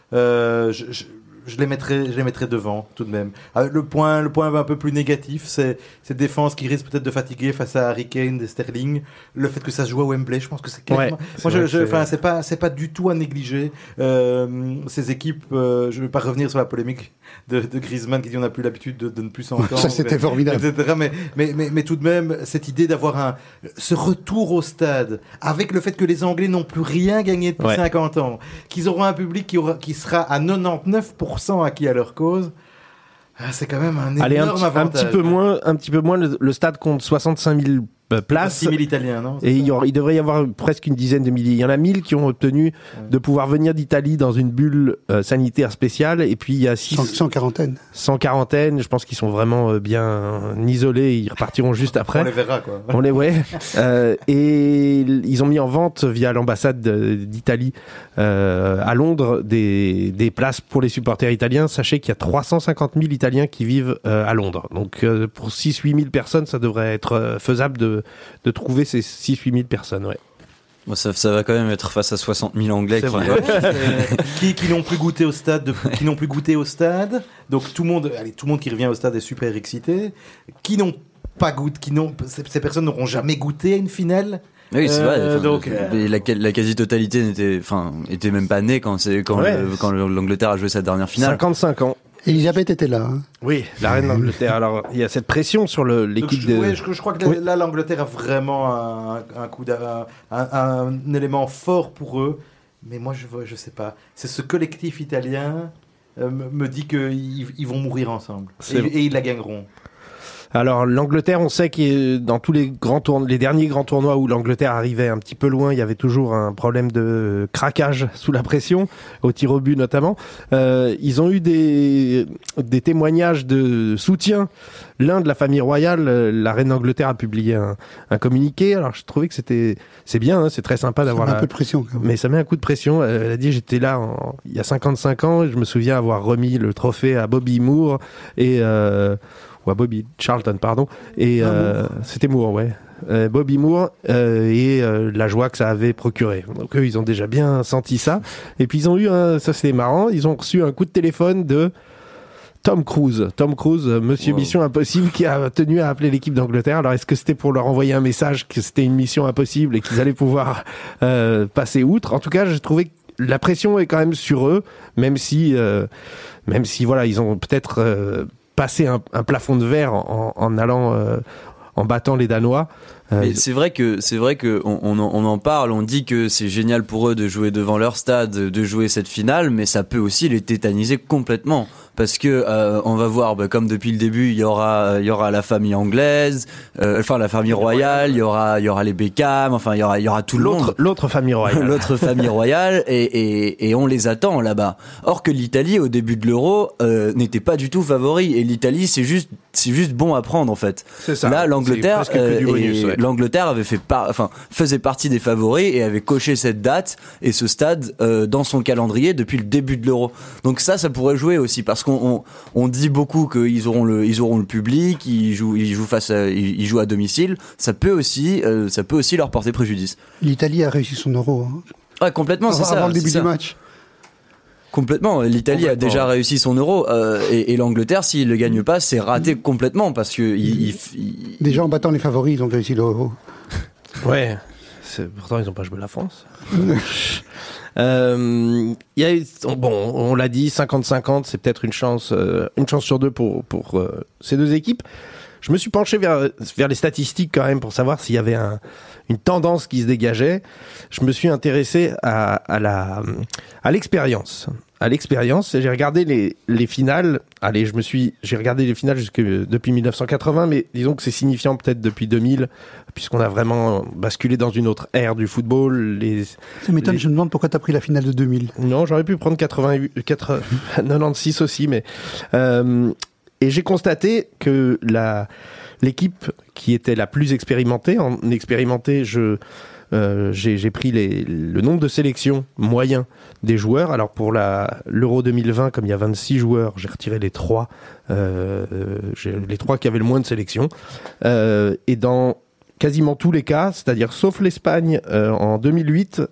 Euh, je, je, je les mettrais, je les mettrais devant tout de même. Euh, le point, le point un peu plus négatif, c'est cette défense qui risque peut-être de fatiguer face à Harry Kane et Sterling. Le fait que ça se joue à Wembley, je pense que c'est clairement. Ouais, Moi, je, je, enfin, c'est... c'est pas, c'est pas du tout à négliger. Euh, ces équipes, euh, je vais pas revenir sur la polémique de, de Griezmann qui dit on n'a plus l'habitude de, de ne plus s'entendre. Ça, c'était et, formidable. et cetera. Mais, mais, mais, mais tout de même, cette idée d'avoir un, ce retour au stade, avec le fait que les Anglais n'ont plus rien gagné depuis ouais. cinquante ans, qu'ils auront un public qui aura, qui sera à quatre-vingt-dix-neuf pour cent acquis à leur cause. Ah, c'est quand même un énorme Allez, un petit, avantage. un petit peu moins, un petit peu moins. Le, le stade compte soixante-cinq mille places. six mille Italiens, non? Et il, y aura, il devrait y avoir presque une dizaine de milliers. Il y en a mille qui ont obtenu ouais. de pouvoir venir d'Italie dans une bulle euh, sanitaire spéciale. Et puis il y a six, sans quarantaine. Sans quarantaine. Je pense qu'ils sont vraiment euh, bien isolés. Ils repartiront juste après. On les verra, quoi. On les ouais. euh, et ils ont mis en vente via l'ambassade d'Italie euh, à Londres des, des places pour les supporters italiens. Sachez qu'il y a trois cent cinquante mille Italiens qui vivent euh, à Londres. Donc euh, pour six à huit mille personnes, ça devrait être euh, faisable de de trouver ces six à huit mille personnes, ouais. Bon, ça, ça va quand même être face à soixante mille Anglais qui, qui, qui n'ont plus goûté au stade, de, qui n'ont plus goûté au stade. Donc tout le monde, allez, tout le monde qui revient au stade est super excité. Qui n'ont pas goûté, qui n'ont, ces, ces personnes n'auront jamais goûté à une finale. Oui, c'est vrai. Euh, enfin, donc, euh... la, la quasi-totalité n'était, enfin, était même pas née quand c'est quand, ouais. le, quand l'Angleterre a joué sa dernière finale. cinquante-cinq ans. Elisabeth était là. Hein. Oui, la reine d'Angleterre. Alors, il y a cette pression sur le, l'équipe je, de... Oui, je, je crois que là, oui. là, l'Angleterre a vraiment un, un coup d'un, un, un élément fort pour eux. Mais moi, je je sais pas. C'est ce collectif italien euh, me dit qu'ils ils vont mourir ensemble. Et, et ils la gagneront. Alors l'Angleterre, on sait que dans tous les grands tournois, les derniers grands tournois où l'Angleterre arrivait un petit peu loin, il y avait toujours un problème de craquage sous la pression, au tir au but notamment. Euh, ils ont eu des des témoignages de soutien. L'un de la famille royale, la reine d'Angleterre a publié un, un communiqué. Alors je trouvais que c'était c'est bien, hein, c'est très sympa d'avoir ça met la... un peu de pression. Quand même. Mais ça met un coup de pression. Elle a dit j'étais là en... il y a cinquante-cinq ans et je me souviens avoir remis le trophée à Bobby Moore et euh... ou à Bobby Charlton, pardon. Et ah, euh, Moore. C'était Moore, ouais. Euh, Bobby Moore euh, et euh, la joie que ça avait procuré. Donc eux, ils ont déjà bien senti ça. Et puis ils ont eu un, ça c'était marrant, ils ont reçu un coup de téléphone de Tom Cruise. Tom Cruise, Monsieur wow. Mission Impossible, qui a tenu à appeler l'équipe d'Angleterre. Alors est-ce que c'était pour leur envoyer un message que c'était une mission impossible et qu'ils allaient pouvoir euh, passer outre? En tout cas, j'ai trouvé que la pression est quand même sur eux, même si, euh, même si voilà, ils ont peut-être euh, passer un, un plafond de verre en, en allant euh, en battant les Danois. Euh, Mais c'est vrai que c'est vrai que on, on, en, on en parle, on dit que c'est génial pour eux de jouer devant leur stade, de jouer cette finale, mais ça peut aussi les tétaniser complètement. Parce que euh, on va voir, bah, comme depuis le début, il y aura, il y aura la famille anglaise, euh, enfin la famille royale, il y aura, il y aura les Beckham, enfin il y aura, il y aura tout le l'autre, monde. L'autre famille royale. L'autre famille royale, et, et, et on les attend là-bas. Or que l'Italie, au début de l'Euro, euh, n'était pas du tout favori, et l'Italie, c'est juste, c'est juste bon à prendre en fait. C'est ça. Là, l'Angleterre, euh, bonus, ouais. l'Angleterre avait fait, par, enfin, faisait partie des favoris et avait coché cette date et ce stade euh, dans son calendrier depuis le début de l'Euro. Donc ça, ça pourrait jouer aussi, parce qu'on on, on dit beaucoup qu'ils auront le, ils auront le public, ils jouent, ils jouent face, à, ils, ils jouent à domicile. Ça peut aussi, euh, ça peut aussi leur porter préjudice. L'Italie a réussi son Euro. Hein. Ouais, complètement, avant, c'est ça. Avant le début du match. Complètement. L'Italie a déjà réussi son Euro euh, et, et l'Angleterre, s'il le gagne pas, c'est raté complètement parce que il, il, il... déjà en battant les favoris, ils ont réussi l'Euro. Ouais. C'est... Pourtant, ils n'ont pas joué la France. Euh, y a, bon, on l'a dit, cinquante cinquante, c'est peut-être une chance, euh, une chance sur deux pour pour euh, ces deux équipes. Je me suis penché vers vers les statistiques quand même pour savoir s'il y avait un, une tendance qui se dégageait. Je me suis intéressé à, à la à l'expérience, à l'expérience. Et j'ai regardé les les finales. Allez, je me suis, j'ai regardé les finales jusque depuis mille neuf cent quatre-vingts, mais disons que c'est signifiant peut-être depuis deux mille, puisqu'on a vraiment basculé dans une autre ère du football. Les, ça m'étonne, les... je me demande pourquoi t'as pris la finale de deux mille. Non, j'aurais pu prendre quatre-vingt-huit, quatre-vingt-six aussi, mais euh, et j'ai constaté que la l'équipe qui était la plus expérimentée, en expérimenté, je Euh, j'ai, j'ai pris les, le nombre de sélections moyen des joueurs. Alors pour la, l'Euro deux mille vingt, comme il y a vingt-six joueurs, j'ai retiré les trois, euh, j'ai, les trois qui avaient le moins de sélections. Euh, et dans quasiment tous les cas, c'est-à-dire sauf l'Espagne euh, en deux mille huit,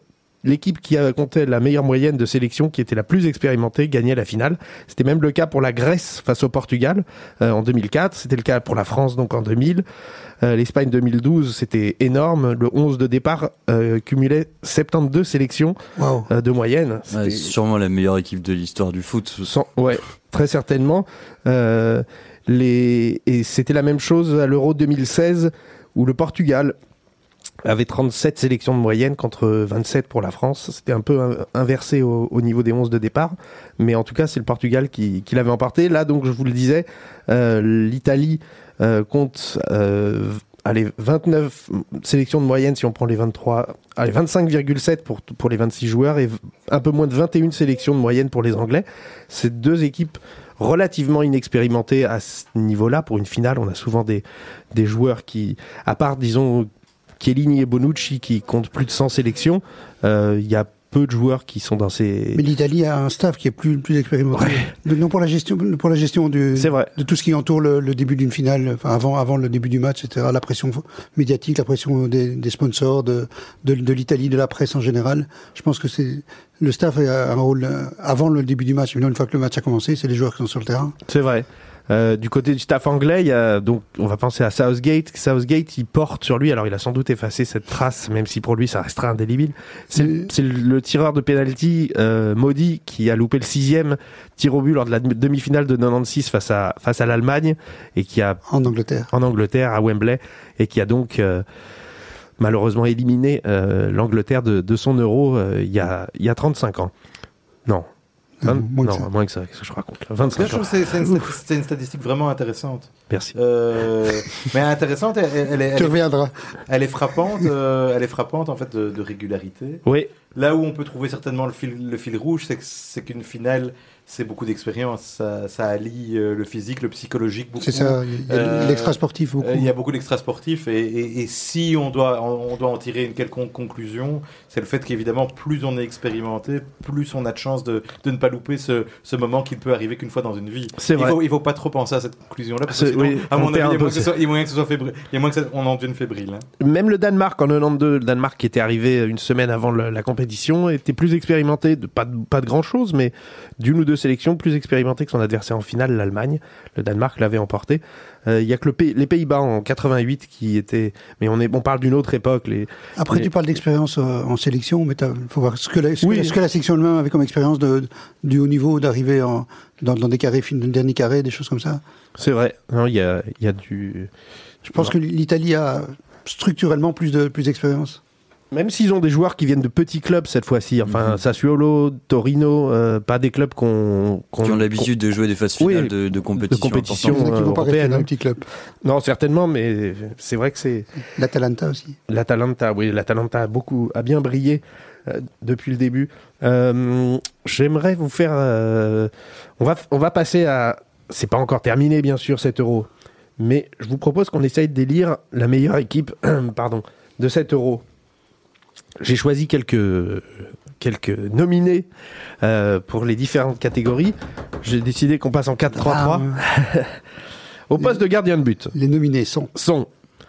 l'équipe qui a compté la meilleure moyenne de sélection, qui était la plus expérimentée, gagnait la finale. C'était même le cas pour la Grèce face au Portugal euh, en deux mille quatre. C'était le cas pour la France donc en deux mille. Euh, L'Espagne deux mille douze, c'était énorme. Le onze de départ euh, cumulait soixante-douze sélections wow. euh, de moyenne. Ouais, sûrement la meilleure équipe de l'histoire du foot. Sans, ouais, très certainement. Euh, les... Et c'était la même chose à l'Euro deux mille seize, où le Portugal avait trente-sept sélections de moyenne contre vingt-sept pour la France. C'était un peu inversé au, au niveau des onze de départ. Mais en tout cas, c'est le Portugal qui, qui l'avait emporté. Là, donc, je vous le disais, euh, l'Italie euh, compte euh, allez, vingt-neuf sélections de moyenne si on prend les vingt-trois. Allez, vingt-cinq virgule sept pour, pour les vingt-six joueurs et un peu moins de vingt et une sélections de moyenne pour les Anglais. C'est deux équipes relativement inexpérimentées à ce niveau-là. Pour une finale, on a souvent des, des joueurs qui, à part, disons, Chiellini et Bonucci qui comptent plus de cent sélections, il euh, y a peu de joueurs qui sont dans ces... Mais l'Italie a un staff qui est plus, plus expérimenté. Ouais. Non, pour la gestion, pour la gestion du, c'est vrai. de tout ce qui entoure le, le début d'une finale, enfin avant, avant le début du match, et cetera. La pression médiatique, la pression des, des sponsors, de, de, de l'Italie, de la presse en général. Je pense que c'est le staff a un rôle avant le début du match. Une fois que le match a commencé, c'est les joueurs qui sont sur le terrain. C'est vrai. Euh, du côté du staff anglais, il y a, donc, on va penser à Southgate. Southgate, il porte sur lui, alors il a sans doute effacé cette trace, même si pour lui ça restera indélébile. C'est, mmh. c'est le, le tireur de penalty, euh, Modi, qui a loupé le sixième tir au but lors de la demi-finale de quatre-vingt-seize face à, face à l'Allemagne, et qui a, en Angleterre, en Angleterre, à Wembley, et qui a donc, euh, malheureusement éliminé, euh, l'Angleterre de, de son euro, euh, il y a, il y a trente-cinq ans. Non. vingt, moins, non, que moins que ça, qu'est-ce que je raconte là, vingt-cinq je trouve que c'est, c'est, une c'est une statistique vraiment intéressante. Merci. Euh, mais intéressante, elle, elle, elle, tu reviendras. Elle est frappante, euh, elle est frappante en fait de, de régularité. Oui. Là où on peut trouver certainement le fil, le fil rouge, c'est, que, c'est qu'une finale, c'est beaucoup d'expérience. Ça, ça allie euh, le physique, le psychologique, beaucoup. C'est ça, il y a euh, l'extra-sportif beaucoup. Il y a beaucoup d'extra-sportif et, et, et si on doit, on doit en tirer une quelconque conclusion, c'est le fait qu'évidemment, plus on est expérimenté, plus on a de chances de, de ne pas louper ce, ce moment qui ne peut arriver qu'une fois dans une vie. C'est il vrai. Faut, il ne faut pas trop penser à cette conclusion-là, parce que c'est, sinon, oui, à mon avis, il y a moins que ce soit, il y a moyen que ce soit fébrile, il y a moins qu'on en devienne fébrile. Hein. Même le Danemark, en quatre-vingt-douze, le Danemark qui était arrivé une semaine avant le, la compétition, était plus expérimenté, de, pas, de, pas de grand-chose, mais d'une ou deux sélections plus expérimenté que son adversaire en finale, l'Allemagne. Le Danemark l'avait emporté. Il euh, y a que le Pays, les Pays-Bas en quatre-vingt-huit qui étaient... Mais on, est, on parle d'une autre époque. Les, Après, les... tu parles d'expérience euh, en sélection, mais il faut voir ce que, la, ce, oui. que, ce que la sélection elle-même avait comme expérience de, de, du haut niveau, d'arriver en, dans, dans des carrés, dans le dernier carré, des choses comme ça. C'est vrai. Il y a, y a du... Je pense non. que l'Italie a structurellement plus, de, plus d'expérience. Même s'ils ont des joueurs qui viennent de petits clubs cette fois-ci, enfin mmh. Sassuolo, Torino, euh, pas des clubs qu'on, qu'on qui ont l'habitude qu'on... de jouer des phases finales oui, de, de compétition, de compétition euh, qui vont pas rester dans un petit club. Non, certainement, mais c'est vrai que c'est l'Atalanta aussi. L'Atalanta, oui, l'Atalanta a beaucoup, a bien brillé euh, depuis le début. Euh, j'aimerais vous faire, euh, on va, on va passer à, c'est pas encore terminé bien sûr cet Euro, mais je vous propose qu'on essaye d'élire la meilleure équipe, pardon, de cet Euro. J'ai choisi quelques, quelques nominés euh, pour les différentes catégories. J'ai décidé qu'on passe en quatre trois trois. Ah, au poste les, de gardien de but. Les nominés sont sont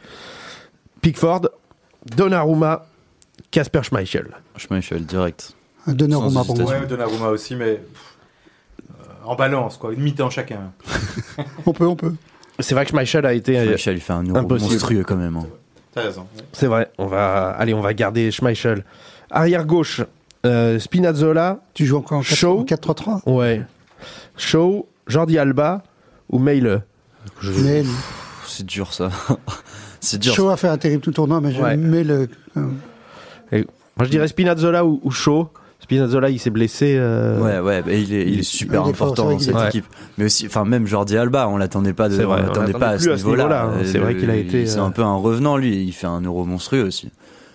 Pickford, Donnarumma, Kasper Schmeichel. Schmeichel, direct. Donnarumma pour moi. Ouais, Donnarumma aussi, mais euh, en balance, quoi. Une mi-temps chacun. on peut, on peut. C'est vrai que Schmeichel a été Schmeichel, il fait un euro impossible. Monstrueux quand même. Hein. T'as raison. Ouais. C'est vrai. On va, allez, on va garder Schmeichel. Arrière gauche, euh, Spinazzola. Tu joues encore en quatre trois trois. Ouais. Shaw, Jordi Alba ou Meyle. Je... Meyle. C'est dur ça. C'est dur. Shaw a fait un terrible tout tournoi, mais ouais. Meyle. Et moi, je dirais Spinazzola ou, ou Shaw. Spinazzola, il s'est blessé. Euh... Ouais, ouais, bah il, est, il est super il est important fort, dans cette ouais. équipe. Mais aussi, enfin, même Jordi Alba, on l'attendait pas, de, vrai, on l'attendait on pas à ce niveau-là. niveau-là hein. C'est le, vrai qu'il a été. Il, c'est un peu un revenant, lui. Il fait un euro monstrueux aussi.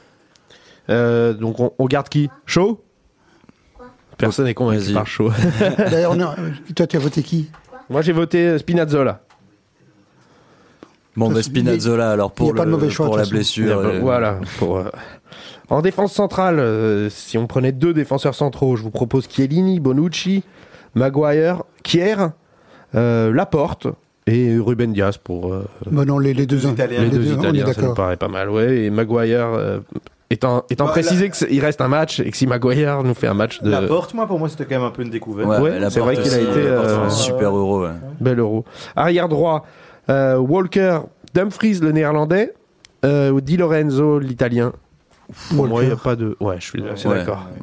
Euh, donc, on, on garde qui ? Shaw ? Personne n'est convaincu par Shaw. D'ailleurs, non, toi, tu as voté qui ? Moi, j'ai voté Spinazzola. Bon, bah, Spinazzola, alors pour, le, choix, pour la blessure. Euh... Voilà. Pour, euh... En défense centrale, euh, si on prenait deux défenseurs centraux, je vous propose Chiellini, Bonucci, Maguire, Kier, euh, Laporte et Ruben Dias pour. Euh, bah non, les, les deux Italiens. Les, les deux, deux Italiens, ça me paraît pas mal, ouais. Et Maguire, euh, Étant, étant Bah, précisé la- qu'il reste un match et que si Maguire nous fait un match de La Porte, moi, pour moi, c'était quand même un peu une découverte. Ouais, Ouais, la c'est Porte vrai qu'il a aussi, été, la Porte, euh, c'est un super euro. Ouais. bel euro. Arrière droit, euh, Walker, Dumfries le néerlandais, euh, Di Lorenzo l'italien. Pour moi, il n'y a pas de. Ouais, je suis assez Ouais, d'accord. ouais.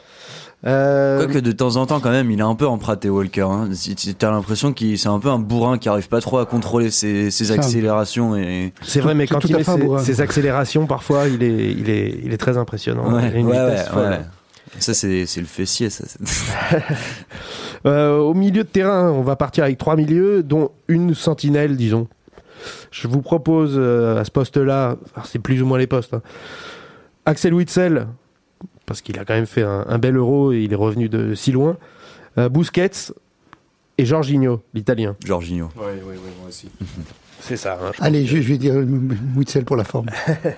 Euh, Quoique de temps en temps, quand même, il est un peu emprunté, Walker. Hein. Si- si T'as l'impression qu'il c'est un peu un bourrin qui arrive pas trop à contrôler ses, ses Ça. accélérations et. C'est vrai, mais tout- quand tout il à met fait un ses, bourrin. ses accélérations, parfois, il est, il est, il est très impressionnant. Ouais, il a une ouais, vitesse ouais, folle. ouais. Ça, c'est c'est le fessier, ça. Euh, au milieu de terrain, on va partir avec trois milieux, dont une sentinelle, disons. Je vous propose euh, à ce poste-là, alors c'est plus ou moins les postes, hein, Axel Witsel, parce qu'il a quand même fait un, un bel euro et il est revenu de si loin. Euh, Busquets et Jorginho, l'italien. Jorginho. Oui, oui, oui, moi aussi. C'est ça. Hein, je Allez, pense je, que- je vais dire Witzel pour la forme.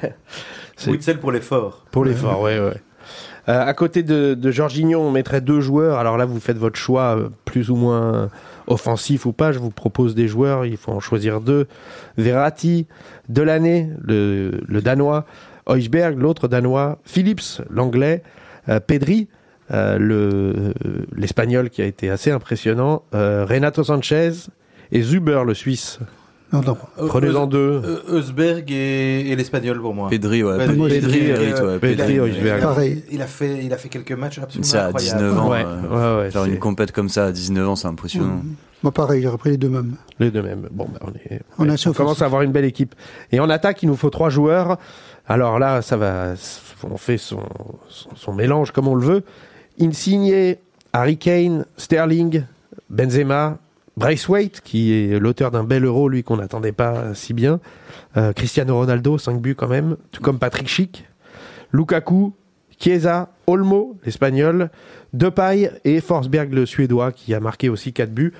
C'est- Witzel pour l'effort. Pour l'effort, ouais, ouais. Euh, à côté de, de Jorginho, on mettrait deux joueurs. Alors là, vous faites votre choix, euh, plus ou moins offensif ou pas. Je vous propose des joueurs, il faut en choisir deux. Verratti, Delaney, le, le Danois, Højbjerg, l'autre Danois, Phillips, l'Anglais, euh, Pedri, euh, le, l'Espagnol qui a été assez impressionnant, euh, Renato Sanchez et Zuber, le Suisse. Non, non. Prenez-en deux. Euh, Eusberg et, et l'Espagnol pour moi. Pedri, ouais. Ouais, Pedri, moi, je Pedri, dirais, mérite, ouais. Pedri, Pedri, Højbjerg. il, a, Pareil. il, a fait, il a fait quelques matchs absolument C'est à incroyables. dix-neuf ans. Ouais, euh, ouais, ouais, faire c'est- une compète comme ça à dix-neuf ans, c'est impressionnant. Moi, pareil, j'aurais pris les deux mêmes. Les deux mêmes. Bon, bah, on, est, On ouais, est assez on commence offensif. à avoir une belle équipe. Et en attaque, il nous faut trois joueurs. Alors là, ça va. On fait son, son, son mélange comme on le veut. Insigne, Harry Kane, Sterling, Benzema, Braithwaite, qui est l'auteur d'un bel euro, lui qu'on n'attendait pas si bien. Euh, Cristiano Ronaldo, cinq buts quand même, tout comme Patrick Schick. Lukaku, Chiesa, Olmo, l'espagnol, Depay et Forsberg, le suédois, qui a marqué aussi quatre buts.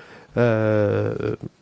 Euh,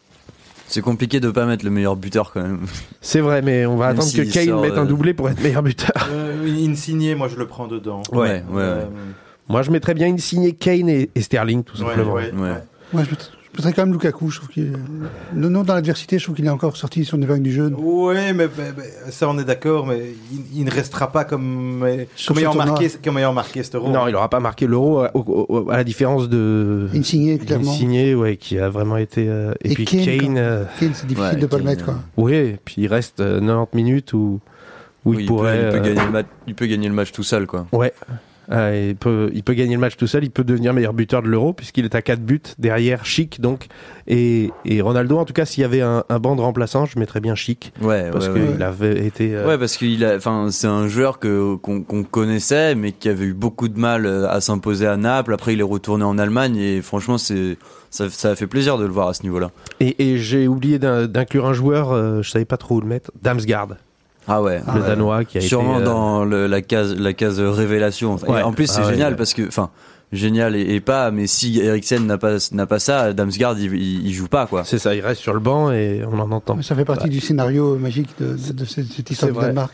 C'est compliqué de pas mettre le meilleur buteur quand même. c'est vrai, mais on va Même attendre que s'il Kane sort, mette un euh, doublé pour être meilleur buteur. Euh, Insigné, moi je le prends dedans. Ouais, ouais, ouais. Euh, Moi, je mettrais bien Insigne, Kane et, et Sterling, tout ouais, simplement. ouais, Ouais. ouais. Moi, je mettrais, je mettrais quand même Lukaku. Je trouve qu'il, non, non, dans l'adversité, je trouve qu'il est encore sorti sur une vague du jeu. Ouais, mais, mais- mais ça on est d'accord, mais il, il ne restera pas comme, Sur comme, ayant, ce tournoi. marqué, comme ayant marqué cet euro. Non, il n'aura pas marqué l'euro à, au- au- à la différence de Insigné, clairement. Insigne, ouais, qui a vraiment été. euh, et, Et puis Kane, Kane, quand- euh, Kane, c'est difficile Ouais, de ne pas le Kane, mettre. Quoi. oui, et puis il reste euh, quatre-vingt-dix minutes où, où Oui, il il, pourrait. peut, il, peut euh, gagner le match, il peut gagner le match tout seul, quoi. Ouais. Euh, il, peut, il peut gagner le match tout seul, il peut devenir meilleur buteur de l'Euro puisqu'il est à quatre buts derrière Schick donc et, et Ronaldo. En tout cas, s'il y avait un, un banc de remplaçants, je mettrais bien Schick Ouais, parce ouais, qu'il ouais. avait été. euh, Ouais, parce qu'il a, enfin, c'est un joueur que qu'on qu'on connaissait, mais qui avait eu beaucoup de mal euh, à s'imposer à Naples. Après, il est retourné en Allemagne et franchement, c'est ça, ça a fait plaisir de le voir à ce niveau-là. Et, et j'ai oublié d'in- d'inclure un joueur, euh, je savais pas trop où le mettre, Damsgaard, Ah ouais, le ouais. Danois qui a Sûrement été. euh, dans le- la case la case révélation. Enfin, Ouais. et en plus, c'est Ah ouais, génial ouais. parce que, enfin, génial et, et pas. Mais si Eriksen n'a pas n'a pas ça, Damsgaard il, il, il joue pas quoi. C'est ça, il reste sur le banc et on en entend. Ça fait partie Ouais. du scénario magique de, de, de cette, cette histoire C'est du vrai. Danemark.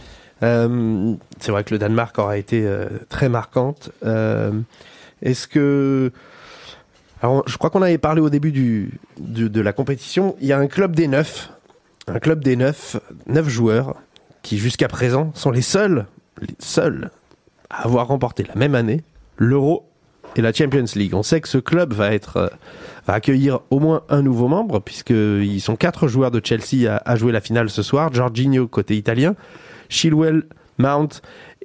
Euh, c'est vrai que le Danemark aura été euh, très marquante. Euh, est-ce que... Alors, je crois qu'on avait parlé au début du, du- de la compétition. Il y a un club des neuf, un club des neuf, neuf joueurs qui jusqu'à présent sont les seuls, les seuls à avoir remporté la même année l'Euro et la Champions League. On sait que ce club va être, euh, va accueillir au moins un nouveau membre puisqu'ils sont quatre joueurs de Chelsea à, à jouer la finale ce soir. Jorginho côté italien, Chilwell, Mount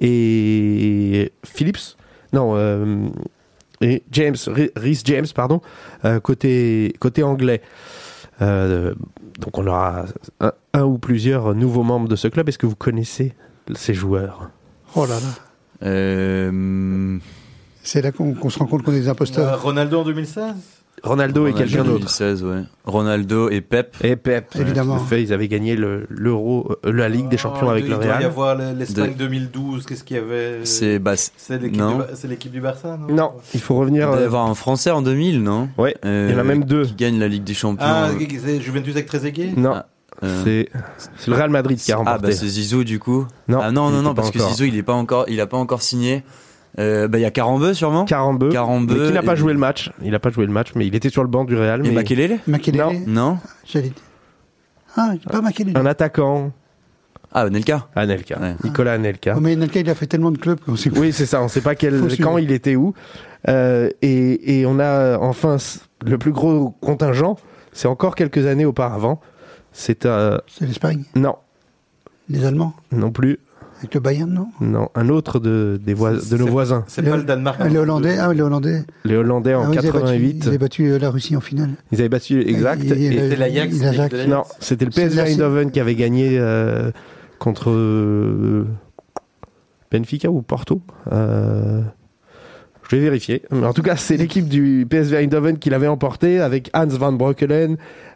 et Phillips. Non, euh, et James, Rhys James, pardon, euh, côté, côté anglais. Euh, donc on aura un, un ou plusieurs nouveaux membres de ce club. Est-ce que vous connaissez ces joueurs? Oh là là. Euh, C'est là qu'on qu'on se rend compte qu'on est des Euh, imposteurs. Ronaldo en deux mille seize. Ronaldo et quelqu'un deux d'autre. mille seize, ouais. Ronaldo et Pep. Et Pep, Évidemment. tout à fait, ils avaient gagné le- l'Euro, euh, la Ligue des Champions Oh, avec il le doit- Il doit y Real. avoir le- l'Espagne De- deux mille douze. Qu'est-ce qu'il y avait C'est bah, c'est- C'est l'équipe non. du, Ba- c'est l'équipe du Barça, non Non, il faut il revenir. doit y euh, avoir un Français en deux mille, non? Ouais, Euh, il y en a même deux. Qui gagne la Ligue des Champions. Ah, euh, c'est Juventus avec Trezeguet. Non, Ah, euh, c'est c'est le Real Madrid qui a Ah remporté. bah c'est Zizou du coup. Non, ah non il non était non pas parce que encore. Zizou il est pas encore il a pas encore signé. Euh, bah il y a Carambeu sûrement. Carambeu, Carambeu mais qui n'a pas et- joué le match. Il n'a pas joué le match, mais il était sur le banc du Real. Et mais Makelele. Makelele, Non. j'allais dire. Ah, pas Makelele. un attaquant. Ah, Anelka. Anelka. Ouais. Nicolas Anelka. Oh, mais Anelka, il a fait tellement de clubs qu'on sait Oui, c'est ça. On ne sait pas quel, Faut suivre. quand il était où. Euh, et, et on a enfin le plus gros contingent. C'est encore quelques années auparavant. C'est euh, C'est l'Espagne. Non. Les Allemands. Non plus. Avec le Bayern, non? Non, un autre de, des vois- de nos C'est- voisins. C'est Les- pas le Danemark. Ah, les Hollandais. Ah, les Hollandais. Les Hollandais en Ah oui, ils avaient battu- quatre-vingt-huit. Ils avaient battu euh, la Russie en finale. Ils avaient battu, exact. Et- et- Et- C'était l'Ajax. il a Jacques. de l'Ajax. non, c'était le P S V C'est la- Eindhoven qui avait gagné euh, contre euh, Benfica ou Porto. Euh, je vais vérifier. Mais en tout cas, c'est l'équipe du P S V Eindhoven qui l'avait emporté avec Hans van Breukelen,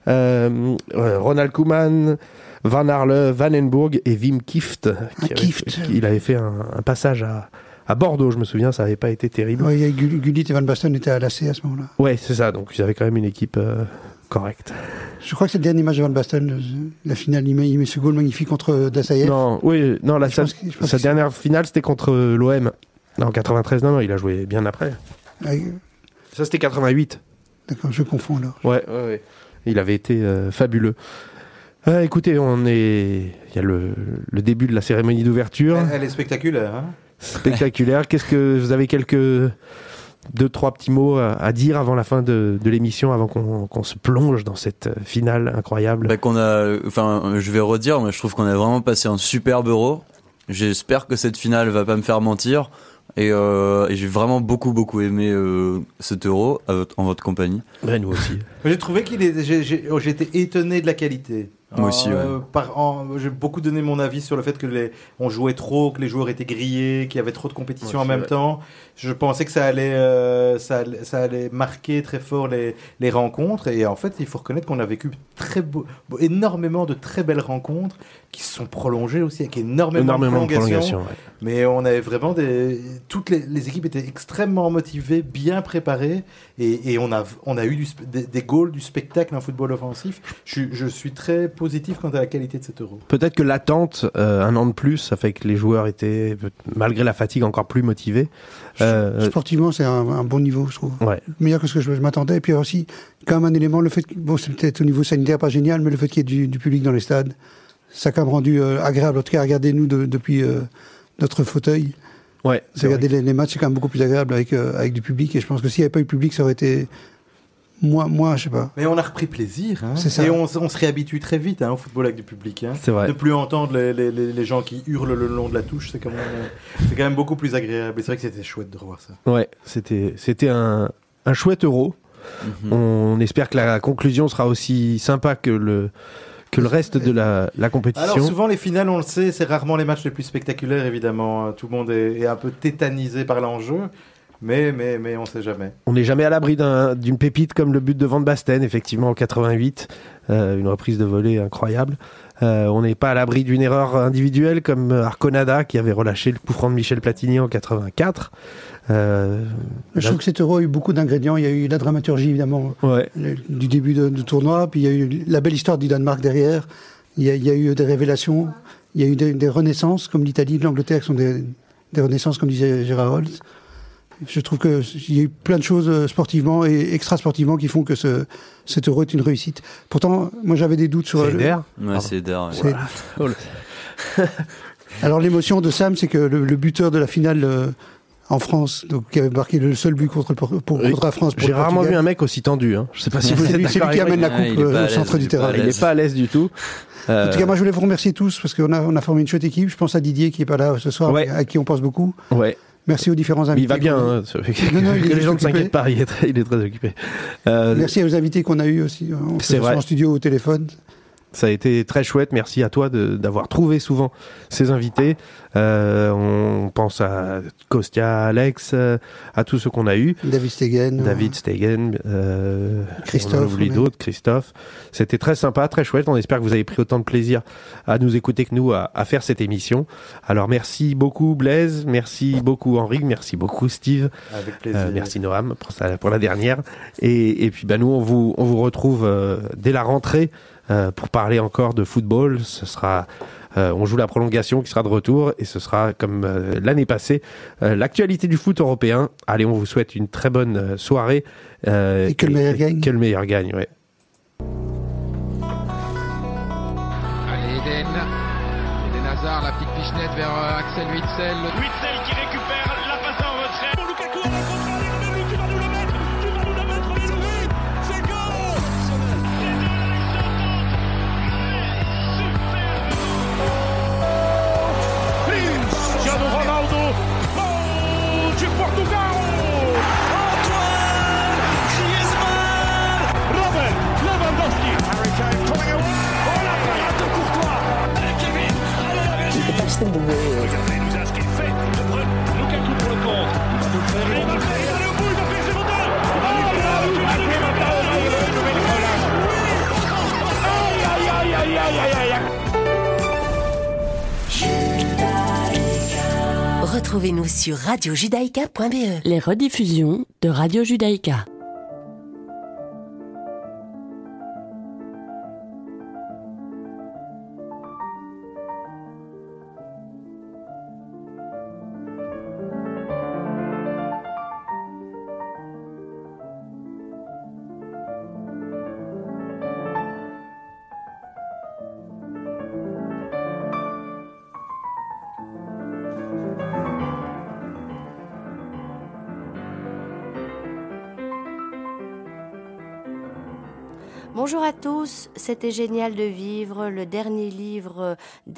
euh, euh, Ronald Koeman, Van Arle, Van Enburg et Wim Kieft. Ah, Qui avait Kieft. fait- il avait fait un, un passage à, à Bordeaux, je me souviens, ça n'avait pas été terrible. Ouais, il y a Gullit Gullit et Van Basten étaient à l'A C à ce moment-là. Ouais, c'est ça. Donc, ils avaient quand même une équipe euh, correcte. Je crois que c'est le dernier match de Van Basten. euh, La finale, il met, il met ce goal magnifique contre Dassaïev. Non, oui, non, la, Je sa, pense que- je pense sa que dernière finale, c'était contre l'O M. Non, en quatre-vingt-treize, non, non, il a joué bien après. Ah, Ça, c'était quatre-vingt-huit. d'accord, je confonds alors. Ouais, ouais, ouais. Il avait été euh, fabuleux. Euh, écoutez, on est. Il y a le, le début de la cérémonie d'ouverture. Elle, elle est spectaculaire. Hein. Spectaculaire. Qu'est-ce que vous avez quelques deux, trois petits mots à, à dire avant la fin de, de l'émission, avant qu'on qu'on se plonge dans cette finale incroyable? Bah, qu'on a, enfin, je vais redire, mais je trouve qu'on a vraiment passé un superbe Euro. J'espère que cette finale va pas me faire mentir. Et, euh, et j'ai vraiment beaucoup beaucoup aimé euh, cet Euro à votre- en votre compagnie. Ouais, nous aussi. J'ai trouvé qu'il est. j'ai- j'ai- oh, J'étais étonné de la qualité. Moi aussi, ouais. Euh, par, en- j'ai beaucoup donné mon avis sur le fait que les, on jouait trop, que les joueurs étaient grillés, qu'il y avait trop de compétition Moi en aussi, même ouais. temps. Je pensais que ça allait, euh, ça, allait- ça allait marquer très fort les, les rencontres. Et en fait, il faut reconnaître qu'on a vécu très beau, beau- énormément de très belles rencontres qui se sont prolongées aussi avec énormément, Énormément de prolongations. de prolongation. Ouais. Mais on avait vraiment des. Toutes les, les équipes étaient extrêmement motivées, bien préparées, et, et on, a, on a eu du spe- des, des goals, du spectacle en football offensif. Je, suis- je suis très positif quant à la qualité de cet Euro. Peut-être que l'attente, euh, un an de plus, ça fait que les joueurs étaient, malgré la fatigue, encore plus motivés. Euh, Sportivement, c'est un, un bon niveau, je trouve. ouais. Meilleur que ce que je, je m'attendais. Et puis aussi, quand même un élément, le fait que, bon, c'est peut-être au niveau sanitaire pas génial, mais le fait qu'il y ait du, du public dans les stades, ça a quand même rendu euh, agréable. En tout cas, regardez nous de, depuis euh, notre fauteuil. Ouais, c'est Regarder vrai. les, les matchs, c'est quand même beaucoup plus agréable avec, euh, avec du public. Et je pense que s'il n'y avait pas eu de public, ça aurait été moins, moins, je sais pas. Mais on a repris plaisir, hein. C'est ça. Et on, s- on se réhabitue très vite hein, au football avec du public. Hein. C'est vrai. Ne plus entendre les, les, les, les gens qui hurlent le long de la touche, c'est quand, même, euh, c'est quand même beaucoup plus agréable. Et c'est vrai que c'était chouette de revoir ça. Ouais, c'était, c'était un, un chouette Euro. Mhm. On espère que la conclusion sera aussi sympa que le, que le reste de la, la compétition. Alors souvent les finales, on le sait, c'est rarement les matchs les plus spectaculaires évidemment. Tout le monde est, est un peu tétanisé par l'enjeu, mais mais mais on sait jamais. On n'est jamais à l'abri d'un, d'une pépite comme le but de Van Basten, effectivement, en quatre-vingt-huit. Euh, une reprise de volée incroyable. Euh, on n'est pas à l'abri d'une erreur individuelle comme Arconada qui avait relâché le coup franc de Michel Platini en quatre-vingt-quatre. Euh, Je trouve que cet Euro a eu beaucoup d'ingrédients. Il y a eu la dramaturgie, évidemment, ouais. le- du début de, de tournoi. Puis il y a eu la belle histoire du Danemark derrière. Il y a, il y a eu des révélations. Il y a eu des, des renaissances, comme l'Italie, l'Angleterre, qui sont des, des renaissances, comme disait Gérard Holtz. Je trouve qu'il y a eu plein de choses euh, sportivement et extra-sportivement qui font que ce, cet Euro est une réussite. Pourtant, moi j'avais des doutes sur... C'est le- d'air. Ouais, c'est d'air. Ouais. c'est- Oh, le- Alors l'émotion de Sam, c'est que le, le buteur de la finale euh, en France, donc, qui avait marqué le seul but contre, le, Por- pour, contre la France... pour J'ai le rarement vu Portugal, un mec aussi tendu. Hein. Je sais pas si vous c'est êtes lui, c'est d'accord lui qui avec amène la Ouais, coupe il est pas euh, à au l'aise, centre il du est pas à terrain. moi. Il n'est pas à l'aise du tout. Euh, En tout cas, moi, je voulais vous remercier tous parce qu'on a, on a formé une chouette équipe. Je pense à Didier qui est pas là ce soir, Ouais. mais à qui on pense beaucoup. ouais. Merci aux différents Mais invités. il va bien. qu'on a- Hein. Que, Non, non, il est que les gens ne occupé. s'inquiètent pas. Il est très, il est très occupé. Euh, Merci aux invités qu'on a eus aussi. On C'est se vrai. en studio ou au téléphone. Ça a été très chouette. Merci à toi de, d'avoir trouvé souvent ces invités. Euh, on pense à Kostia, Alex, euh, à tous ceux qu'on a eus. David Stegen. David Stegen, euh, Christophe, on en a oublié ouais. d'autres, Christophe. C'était très sympa, très chouette. On espère que vous avez pris autant de plaisir à nous écouter que nous à, à faire cette émission. Alors merci beaucoup Blaise, merci beaucoup Henri, merci beaucoup Steve, Avec plaisir. euh, merci Noam pour, ça, pour la dernière. Et, et puis bah, nous on vous, on vous retrouve euh, dès la rentrée euh, pour parler encore de football. Ce sera Euh, on joue la prolongation qui sera de retour et ce sera comme euh, l'année passée euh, l'actualité du foot européen. Allez, on vous souhaite une très bonne euh, soirée euh, Et que le meilleur gagne. Que le meilleur gagne, ouais. Allez Eden. Eden Hazard, la petite pichenette vers euh, Axel Witsel. Witsel qui récupère la passe en retrait. Pour Lukaku, on va contre Lukaku qui va nous le mettre. Qui va nous le mettre, il le met. C'est goal. Les deux là, ils s'entendent. Superbe. Cristiano Ronaldo. Gol de Portugal. Antoine Griezmann. Robert Lewandowski. Harry Kane coming away. Oh la parade de Courtois. Kevin. Regardez nous ce qu'il fait. De Bruyne. Lukaku pour le compte. Il va marquer, il va aller au bout, il va faire zéro deux. Oh là, il va aller maintenant. Aïe aïe aïe aïe aïe aïe aïe. Retrouvez-nous sur radio judaïka point b e. Les rediffusions de Radio Judaïka. Bonjour à tous, c'était génial de vivre le dernier livre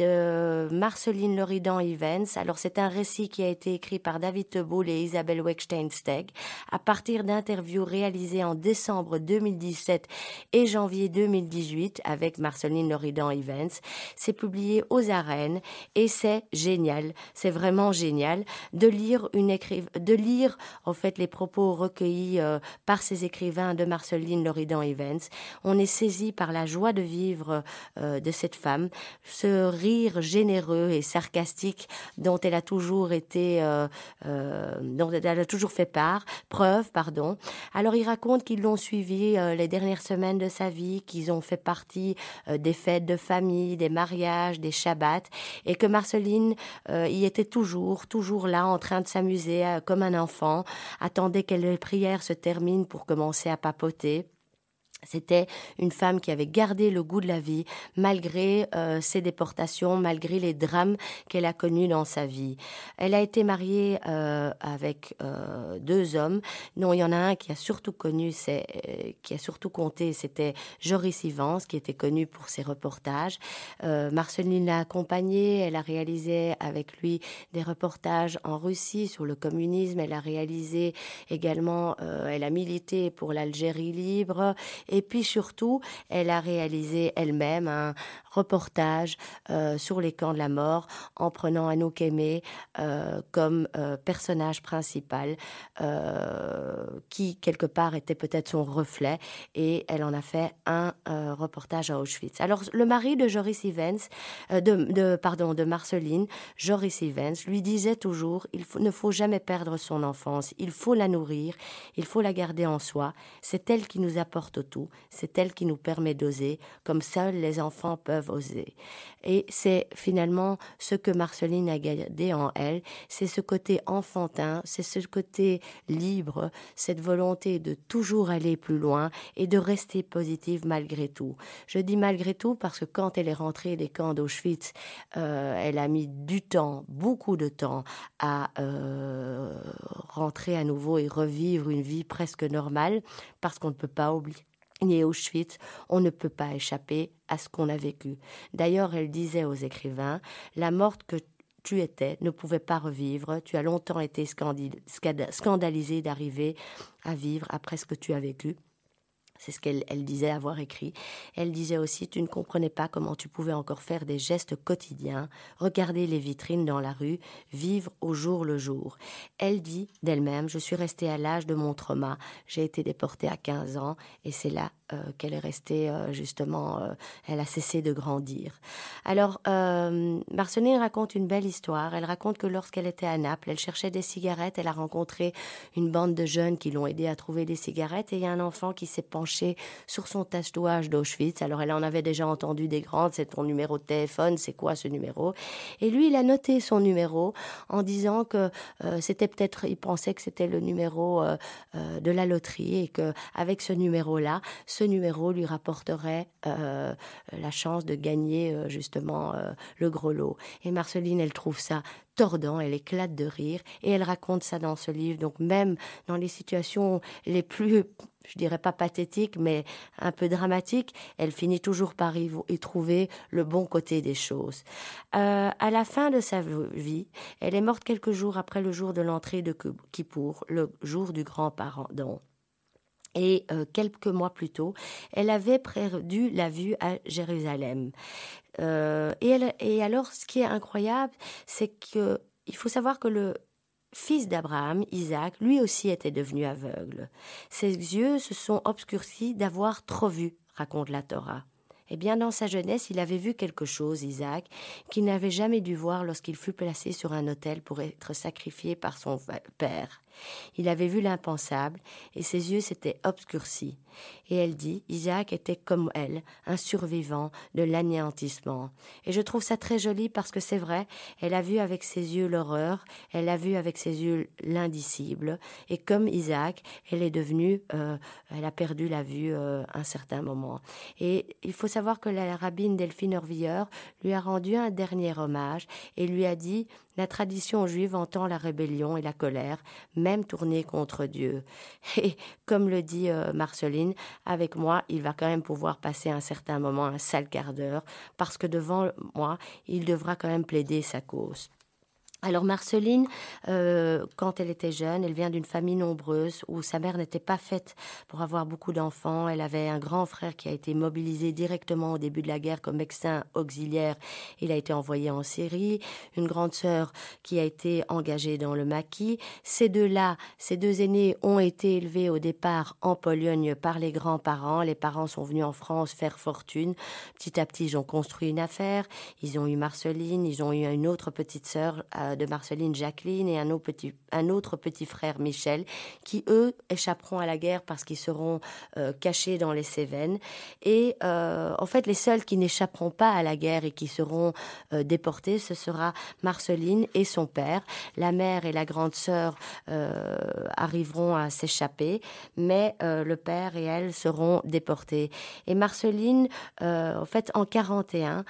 de Marceline Loridan-Ivens. Alors c'est un récit qui a été écrit par David Teboul et Isabelle Weckstein-Steg à partir d'interviews réalisées en décembre deux mille dix-sept et janvier deux mille dix-huit avec Marceline Loridan-Ivens. C'est publié aux Arènes et c'est génial, c'est vraiment génial de lire une écriv... de lire en fait les propos recueillis euh, par ces écrivains de Marceline Loridan-Ivens. On est saisi par la joie de vivre euh, de cette femme, ce rire généreux et sarcastique dont elle a toujours été, euh, euh, dont elle a toujours fait part, preuve, pardon. Alors il raconte qu'ils l'ont suivi euh, les dernières semaines de sa vie, qu'ils ont fait partie euh, des fêtes de famille, des mariages, des shabbats, et que Marceline euh, y était toujours, toujours là, en train de s'amuser euh, comme un enfant, attendait que les prières se terminent pour commencer à papoter. C'était une femme qui avait gardé le goût de la vie malgré euh, ses déportations, malgré les drames qu'elle a connus dans sa vie. Elle a été mariée euh, avec euh, deux hommes, dont il y en a un qui a surtout connu, c'est, euh, qui a surtout compté, c'était Joris Ivens, qui était connu pour ses reportages. Euh, Marceline l'a accompagné, elle a réalisé avec lui des reportages en Russie sur le communisme. Elle a réalisé également, euh, elle a milité pour l'Algérie libre. Et puis surtout, elle a réalisé elle-même un reportage euh, sur les camps de la mort en prenant Anouk Aimé euh, comme euh, personnage principal euh, qui, quelque part, était peut-être son reflet. Et elle en a fait un euh, reportage à Auschwitz. Alors, le mari de Joris Ivens, euh, de, de, pardon, de Marceline, Joris Ivens, lui disait toujours, il faut, ne faut jamais perdre son enfance, il faut la nourrir, il faut la garder en soi. C'est elle qui nous apporte tout. C'est elle qui nous permet d'oser, comme seuls les enfants peuvent oser. Et c'est finalement ce que Marceline a gardé en elle, c'est ce côté enfantin, c'est ce côté libre, cette volonté de toujours aller plus loin et de rester positive malgré tout. Je dis malgré tout parce que quand elle est rentrée des camps d'Auschwitz, euh, elle a mis du temps, beaucoup de temps, à euh, rentrer à nouveau et revivre une vie presque normale, parce qu'on ne peut pas oublier. Et Auschwitz, on ne peut pas échapper à ce qu'on a vécu. D'ailleurs, elle disait aux écrivains, la morte que tu étais ne pouvait pas revivre. Tu as longtemps été scandalisé d'arriver à vivre après ce que tu as vécu. C'est ce qu'elle elle disait avoir écrit. Elle disait aussi, tu ne comprenais pas comment tu pouvais encore faire des gestes quotidiens, regarder les vitrines dans la rue, vivre au jour le jour. Elle dit d'elle-même, je suis restée à l'âge de mon trauma. J'ai été déportée à quinze ans et c'est là euh, qu'elle est restée euh, justement, euh, elle a cessé de grandir. Alors, euh, Marceline raconte une belle histoire. Elle raconte que lorsqu'elle était à Naples, elle cherchait des cigarettes. Elle a rencontré une bande de jeunes qui l'ont aidée à trouver des cigarettes et il y a un enfant qui s'est penché sur son tatouage d'Auschwitz. Alors, elle en avait déjà entendu des grandes. C'est ton numéro de téléphone, c'est quoi ce numéro? Et lui, il a noté son numéro en disant que euh, c'était peut-être, il pensait que c'était le numéro euh, euh, de la loterie et que avec ce numéro-là, ce ce numéro lui rapporterait euh, la chance de gagner euh, justement euh, le gros lot. Et Marceline, elle trouve ça tordant, elle éclate de rire et elle raconte ça dans ce livre. Donc même dans les situations les plus, je dirais pas pathétiques, mais un peu dramatiques, elle finit toujours par y, y trouver le bon côté des choses. Euh, à la fin de sa vie, elle est morte quelques jours après le jour de l'entrée de Kippour, le jour du grand pardon. Et euh, quelques mois plus tôt, elle avait perdu la vue à Jérusalem. Euh, et, elle, et alors, ce qui est incroyable, c'est que il faut savoir que le fils d'Abraham, Isaac, lui aussi était devenu aveugle. Ses yeux se sont obscurcis d'avoir trop vu, raconte la Torah. Eh bien, dans sa jeunesse, il avait vu quelque chose, Isaac, qu'il n'avait jamais dû voir lorsqu'il fut placé sur un autel pour être sacrifié par son père. Il avait vu l'impensable et ses yeux s'étaient obscurcis. Et elle dit, Isaac était comme elle, un survivant de l'anéantissement. Et je trouve ça très joli parce que c'est vrai, elle a vu avec ses yeux l'horreur, elle a vu avec ses yeux l'indicible. Et comme Isaac, elle est devenue, euh, elle a perdu la vue euh, un certain moment. Et il faut savoir que la rabbine Delphine Orvilleur lui a rendu un dernier hommage et lui a dit, la tradition juive entend la rébellion et la colère, même tournée contre Dieu. Et comme le dit euh, Marceline, avec moi, il va quand même pouvoir passer un certain moment, un sale quart d'heure, parce que devant moi, il devra quand même plaider sa cause. Alors Marceline, euh, quand elle était jeune, elle vient d'une famille nombreuse où sa mère n'était pas faite pour avoir beaucoup d'enfants. Elle avait un grand frère qui a été mobilisé directement au début de la guerre comme médecin auxiliaire. Il a été envoyé en Syrie. Une grande sœur qui a été engagée dans le maquis. Ces deux-là, ces deux aînés ont été élevés au départ en Pologne par les grands-parents. Les parents sont venus en France faire fortune. Petit à petit, ils ont construit une affaire. Ils ont eu Marceline, ils ont eu une autre petite sœur euh, de Marceline, Jacqueline, et un autre, petit, un autre petit frère, Michel, qui, eux, échapperont à la guerre parce qu'ils seront euh, cachés dans les Cévennes. Et euh, en fait, les seuls qui n'échapperont pas à la guerre et qui seront euh, déportés, ce sera Marceline et son père. La mère et la grande sœur euh, arriveront à s'échapper, mais euh, le père et elle seront déportés. Et Marceline, euh, en fait, en quarante et un,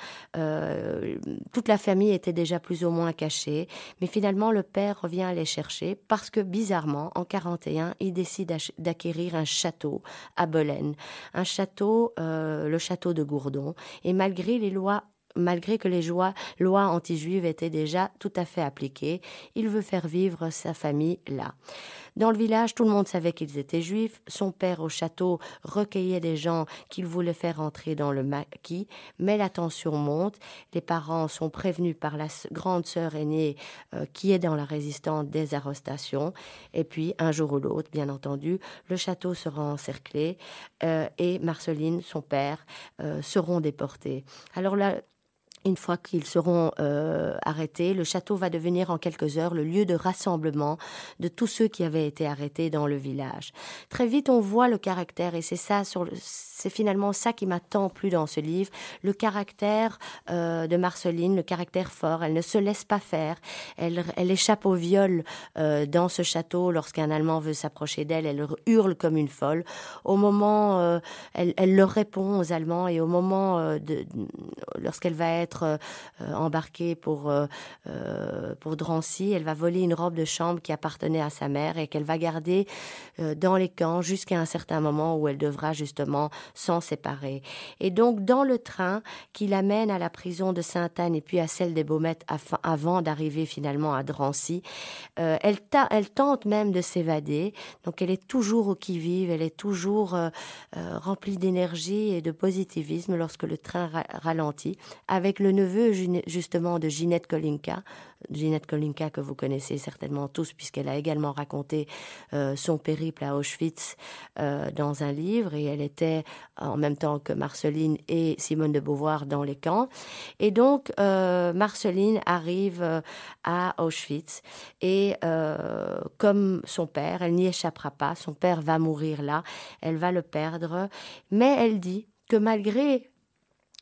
euh, toute la famille était déjà plus ou moins cachée. Mais finalement, le père revient les chercher parce que, bizarrement, en quarante et un, il décide d'acquérir un château à Belen. Un château, euh, le château de Gourdon. Et malgré les lois Malgré que les lois, lois anti-juives étaient déjà tout à fait appliquées, il veut faire vivre sa famille là. Dans le village, tout le monde savait qu'ils étaient juifs. Son père au château recueillait des gens qu'il voulait faire entrer dans le maquis, mais la tension monte. Les parents sont prévenus par la grande sœur aînée euh, qui est dans la résistance des arrestations. Et puis, un jour ou l'autre, bien entendu, le château sera encerclé euh, et Marceline, son père, euh, seront déportés. Alors là, une fois qu'ils seront euh, arrêtés, le château va devenir en quelques heures le lieu de rassemblement de tous ceux qui avaient été arrêtés dans le village. Très vite, on voit le caractère, et c'est ça, sur le, c'est finalement ça qui m'a tant plu dans ce livre, le caractère euh, de Marceline, le caractère fort. Elle ne se laisse pas faire. Elle, elle échappe au viol euh, dans ce château lorsqu'un Allemand veut s'approcher d'elle. Elle hurle comme une folle. Au moment, euh, elle, elle leur répond aux Allemands, et au moment euh, de, lorsqu'elle va être Euh, embarquée pour, euh, euh, pour Drancy, elle va voler une robe de chambre qui appartenait à sa mère et qu'elle va garder euh, dans les camps jusqu'à un certain moment où elle devra justement s'en séparer. Et donc, dans le train qui l'amène à la prison de Sainte-Anne et puis à celle des Baumettes avant d'arriver finalement à Drancy, euh, elle, ta- elle tente même de s'évader. Donc, elle est toujours au qui-vive, elle est toujours euh, euh, remplie d'énergie et de positivisme lorsque le train ra- ralentit, avec le neveu justement de Ginette Kolinka, Ginette Kolinka que vous connaissez certainement tous puisqu'elle a également raconté euh, son périple à Auschwitz euh, dans un livre, et elle était en même temps que Marceline et Simone de Beauvoir dans les camps. Et donc euh, Marceline arrive euh, à Auschwitz et euh, comme son père, elle n'y échappera pas, son père va mourir là, elle va le perdre, mais elle dit que malgré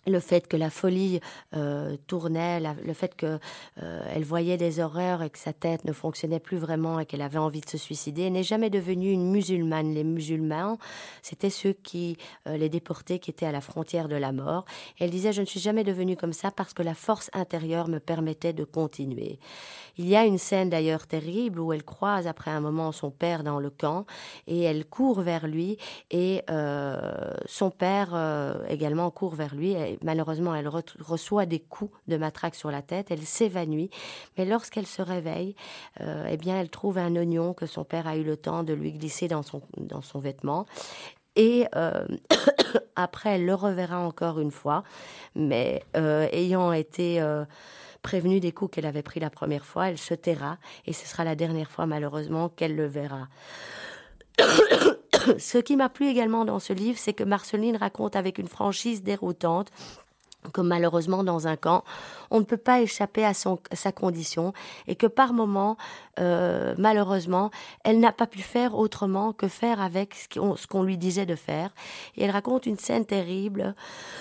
le fait que la folie euh, tournait, la, le fait que euh, elle voyait des horreurs et que sa tête ne fonctionnait plus vraiment et qu'elle avait envie de se suicider, elle n'est jamais devenue une musulmane. Les musulmans, c'était ceux qui, euh, les déportés qui étaient à la frontière de la mort. Et elle disait, je ne suis jamais devenue comme ça parce que la force intérieure me permettait de continuer. Il y a une scène d'ailleurs terrible où elle croise après un moment son père dans le camp et elle court vers lui et euh, son père euh, également court vers lui. Et malheureusement, elle re- reçoit des coups de matraque sur la tête, elle s'évanouit, mais lorsqu'elle se réveille, euh, eh bien, elle trouve un oignon que son père a eu le temps de lui glisser dans son, dans son vêtement. Et euh, après, elle le reverra encore une fois, mais euh, ayant été euh, prévenue des coups qu'elle avait pris la première fois, elle se taira, et ce sera la dernière fois, malheureusement, qu'elle le verra. Ce qui m'a plu également dans ce livre, c'est que Marceline raconte avec une franchise déroutante que malheureusement dans un camp, on ne peut pas échapper à, son, à sa condition et que par moments, euh, malheureusement, elle n'a pas pu faire autrement que faire avec ce qu'on, ce qu'on lui disait de faire. Et elle raconte une scène terrible,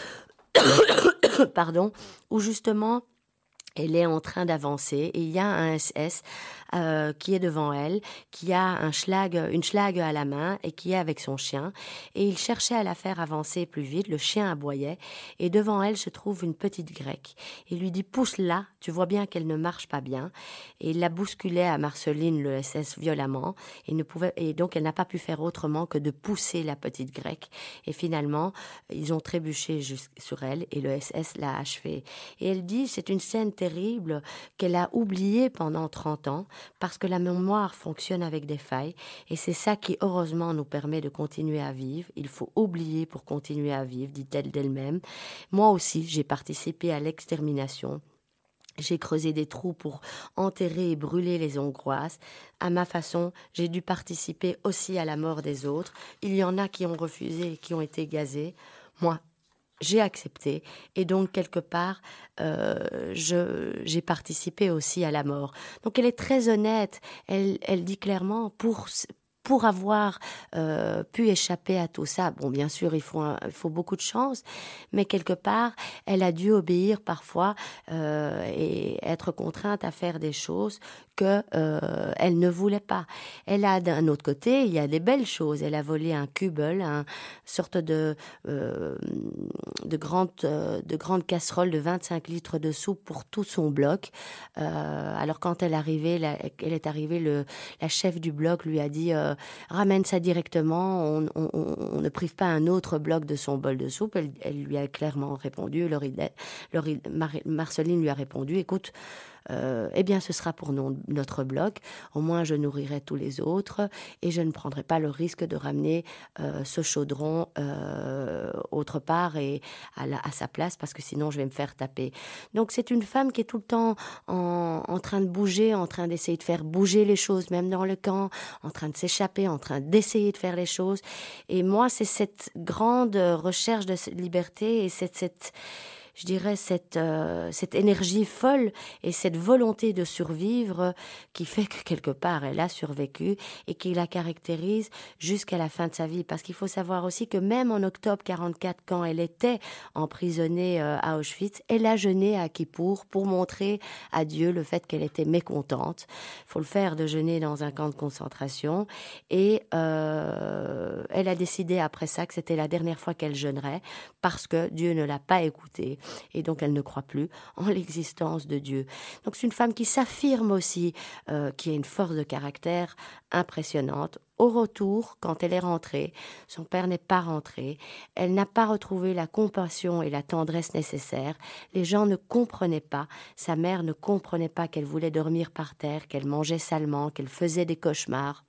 pardon, où justement, elle est en train d'avancer et il y a un S S euh, qui est devant elle, qui a un schlag, une schlag à la main et qui est avec son chien. Et il cherchait à la faire avancer plus vite, le chien aboyait et devant elle se trouve une petite grecque. Il lui dit « pousse-la, tu vois bien qu'elle ne marche pas bien ». Et il la bousculait à Marceline, le S S, violemment. Et, ne pouvait, et donc elle n'a pas pu faire autrement que de pousser la petite grecque. Et finalement, ils ont trébuché sur elle et le S S l'a achevée. Et elle dit, c'est une scène terrible qu'elle a oubliée pendant trente ans parce que la mémoire fonctionne avec des failles et c'est ça qui heureusement nous permet de continuer à vivre. Il faut oublier pour continuer à vivre, dit-elle d'elle-même. Moi aussi, j'ai participé à l'extermination. J'ai creusé des trous pour enterrer et brûler les Hongroises. À ma façon, j'ai dû participer aussi à la mort des autres. Il y en a qui ont refusé et qui ont été gazés. Moi, j'ai accepté et donc quelque part euh, je, j'ai participé aussi à la mort. Donc elle est très honnête, elle, elle dit clairement pour, pour avoir euh, pu échapper à tout ça, bon bien sûr il faut, un, il faut beaucoup de chance, mais quelque part elle a dû obéir parfois euh, et être contrainte à faire des choses que euh, elle ne voulait pas. Elle a d'un autre côté, il y a des belles choses. Elle a volé un Kübel, une sorte de euh, de grande euh, de grande casserole de vingt-cinq litres de soupe pour tout son bloc. Euh, alors quand elle arrivait, la, elle est arrivée, le la chef du bloc lui a dit euh, ramène ça directement. On, on, on ne prive pas un autre bloc de son bol de soupe. Elle, elle lui a clairement répondu. Laurie, Laurie, Mar- Marceline lui a répondu, écoute. Euh, eh bien, ce sera pour non, notre bloc. Au moins, je nourrirai tous les autres et je ne prendrai pas le risque de ramener euh, ce chaudron euh, autre part et à, la, à sa place parce que sinon, je vais me faire taper. Donc, c'est une femme qui est tout le temps en, en train de bouger, en train d'essayer de faire bouger les choses, même dans le camp, en train de s'échapper, en train d'essayer de faire les choses. Et moi, c'est cette grande recherche de liberté et cette... cette je dirais, cette, euh, cette énergie folle et cette volonté de survivre qui fait que quelque part elle a survécu et qui la caractérise jusqu'à la fin de sa vie. Parce qu'il faut savoir aussi que même en octobre quarante-quatre, quand elle était emprisonnée euh, à Auschwitz, elle a jeûné à Kippour pour montrer à Dieu le fait qu'elle était mécontente. Il faut le faire de jeûner dans un camp de concentration. Et euh, elle a décidé après ça que c'était la dernière fois qu'elle jeûnerait parce que Dieu ne l'a pas écoutée. Et donc elle ne croit plus en l'existence de Dieu. Donc c'est une femme qui s'affirme aussi, euh, qui a une force de caractère impressionnante. Au retour, quand elle est rentrée, son père n'est pas rentré, elle n'a pas retrouvé la compassion et la tendresse nécessaires. Les gens ne comprenaient pas, sa mère ne comprenait pas qu'elle voulait dormir par terre, qu'elle mangeait salement, qu'elle faisait des cauchemars.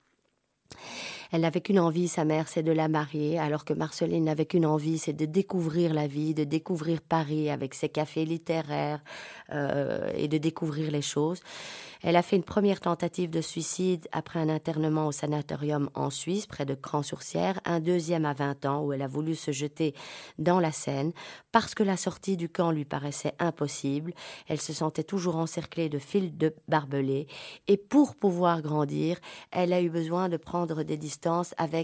Elle n'avait qu'une envie, sa mère, c'est de la marier, alors que Marceline n'avait qu'une envie, c'est de découvrir la vie, de découvrir Paris avec ses cafés littéraires euh, et de découvrir les choses. Elle a fait une première tentative de suicide après un internement au sanatorium en Suisse, près de Cran-sur-Sierre, un deuxième à vingt ans où elle a voulu se jeter dans la Seine parce que la sortie du camp lui paraissait impossible. Elle se sentait toujours encerclée de fils de barbelés et pour pouvoir grandir, elle a eu besoin de prendre des distances avec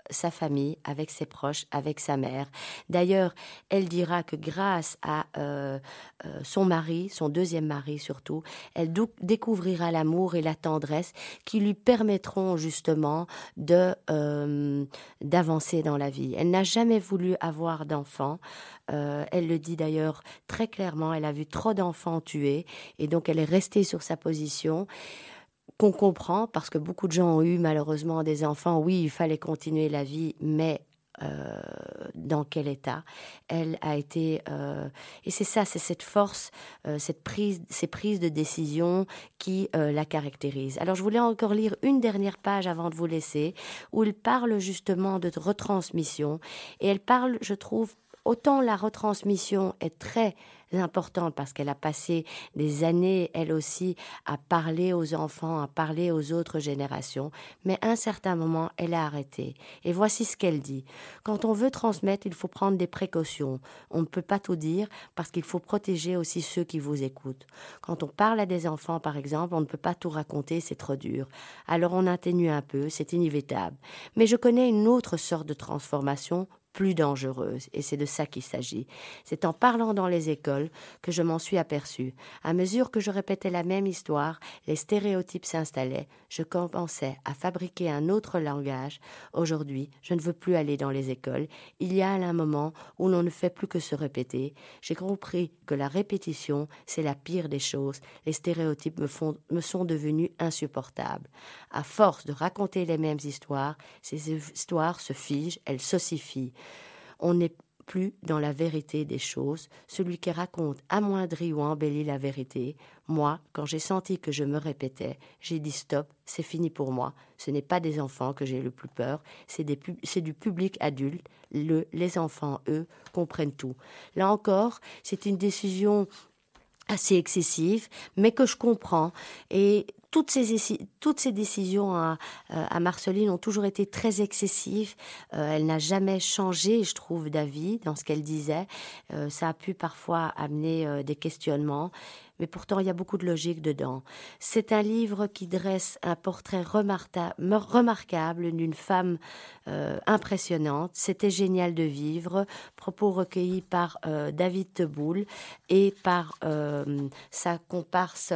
sa famille, avec ses proches, avec sa mère. D'ailleurs, elle dira que grâce à euh, euh, son mari, son deuxième mari surtout, elle dou- découvrira l'amour et la tendresse qui lui permettront justement de, euh, d'avancer dans la vie. Elle n'a jamais voulu avoir d'enfants. Euh, elle le dit d'ailleurs très clairement, elle a vu trop d'enfants tués et donc elle est restée sur sa position. Qu'on comprend, parce que beaucoup de gens ont eu malheureusement des enfants. Oui, il fallait continuer la vie, mais euh, dans quel état? Elle a été... Euh, et c'est ça, c'est cette force, euh, cette prise, ces prises de décision qui euh, la caractérisent. Alors, je voulais encore lire une dernière page avant de vous laisser, où elle parle justement de retransmission. Et elle parle, je trouve, autant la retransmission est très importante parce qu'elle a passé des années, elle aussi, à parler aux enfants, à parler aux autres générations, mais à un certain moment, elle a arrêté. Et voici ce qu'elle dit. Quand on veut transmettre, il faut prendre des précautions. On ne peut pas tout dire parce qu'il faut protéger aussi ceux qui vous écoutent. Quand on parle à des enfants, par exemple, on ne peut pas tout raconter, c'est trop dur. Alors on atténue un peu, c'est inévitable. Mais je connais une autre sorte de transformation plus dangereuse, et c'est de ça qu'il s'agit. C'est en parlant dans les écoles que je m'en suis aperçue. À mesure que je répétais la même histoire, les stéréotypes s'installaient. Je commençais à fabriquer un autre langage. Aujourd'hui, je ne veux plus aller dans les écoles. Il y a un moment où l'on ne fait plus que se répéter. J'ai compris que la répétition, c'est la pire des choses. Les stéréotypes me, font, me sont devenus insupportables. À force de raconter les mêmes histoires, ces histoires se figent, elles s'ossifient. On n'est plus dans la vérité des choses. Celui qui raconte amoindrit ou embellit la vérité. Moi, quand j'ai senti que je me répétais, j'ai dit stop, c'est fini pour moi. Ce n'est pas des enfants que j'ai le plus peur, c'est, des pub- c'est du public adulte. Le, les enfants, eux, comprennent tout. Là encore, c'est une décision assez excessive, mais que je comprends. Et toutes ces, toutes ces décisions à, à Marceline ont toujours été très excessives. Euh, elle n'a jamais changé, je trouve, d'avis dans ce qu'elle disait. Euh, ça a pu parfois amener euh, des questionnements. Mais pourtant, il y a beaucoup de logique dedans. C'est un livre qui dresse un portrait remarta- remarquable d'une femme euh, impressionnante. C'était génial de vivre. Propos recueillis par euh, David Teboul et par euh, sa comparse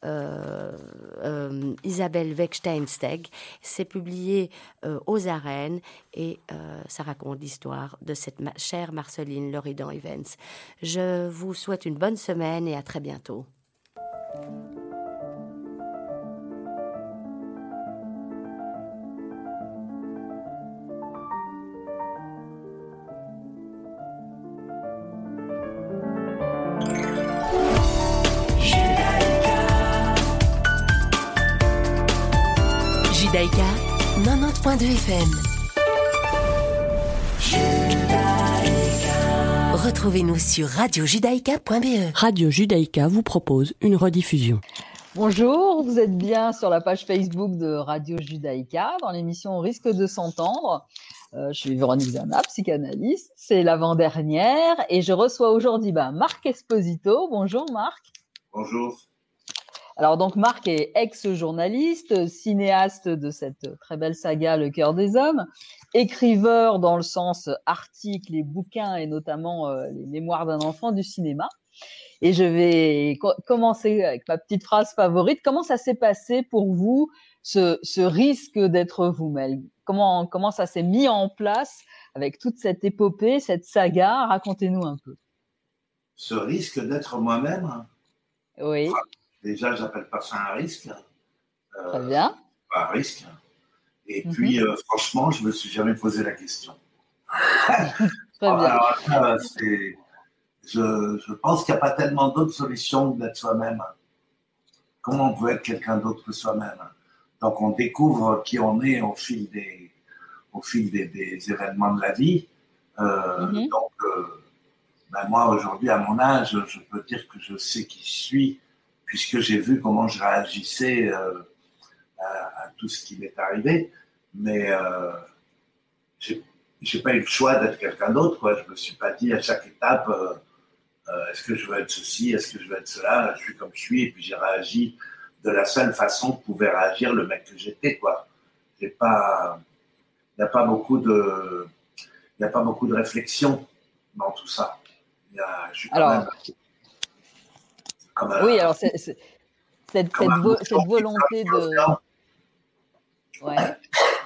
euh, euh, Isabelle Weckstein-Steg. C'est publié euh, aux Arènes et euh, ça raconte l'histoire de cette ma- chère Marceline Loridan-Ivens. Je vous souhaite une bonne semaine et à très bientôt. Judaïka, quatre-vingt-dix point deux F M. Retrouvez-nous sur radio judaïka point b e. Radio Judaïka vous propose une rediffusion. Bonjour, vous êtes bien sur la page Facebook de Radio Judaïka dans l'émission On risque de s'entendre. Euh, je suis Véronique Zana, psychanalyste, c'est l'avant-dernière et je reçois aujourd'hui ben, Marc Esposito. Bonjour Marc. Bonjour. Alors donc Marc est ex-journaliste, cinéaste de cette très belle saga Le Cœur des Hommes, écriveur dans le sens articles et bouquins et notamment euh, les mémoires d'un enfant du cinéma. Et je vais co- commencer avec ma petite phrase favorite. Comment ça s'est passé pour vous, ce, ce risque d'être vous-même? Comment, comment ça s'est mis en place avec toute cette épopée, cette saga? Racontez-nous un peu. Ce risque d'être moi-même? Oui. Enfin, déjà, j'appelle pas ça un risque. Euh, Très bien. Pas un risque. Et mm-hmm. puis, euh, franchement, je me suis jamais posé la question. Très bien. Alors, là, c'est... Je, je pense qu'il n'y a pas tellement d'autres solutions que d'être soi-même. Comment on peut être quelqu'un d'autre que soi-même? Donc, on découvre qui on est au fil des, au fil des, des événements de la vie. Euh, mm-hmm. Donc, euh, ben moi, aujourd'hui, à mon âge, je peux dire que je sais qui je suis, puisque j'ai vu comment je réagissais euh, à, à tout ce qui m'est arrivé. Mais euh, j'ai, j'ai pas eu le choix d'être quelqu'un d'autre, quoi. Je me suis pas dit à chaque étape... Euh, Euh, est-ce que je veux être ceci, est-ce que je veux être cela, je suis comme je suis, et puis j'ai réagi de la seule façon que pouvait réagir le mec que j'étais, quoi. J'ai pas, il n'y a pas beaucoup de, il n'y a pas beaucoup de réflexion dans tout ça. Il y a, je suis quand alors, même, comme un, oui, alors c'est, c'est, cette, comme cette, un vo- mouton cette qui volonté flotte sur de. l'océan. Ouais.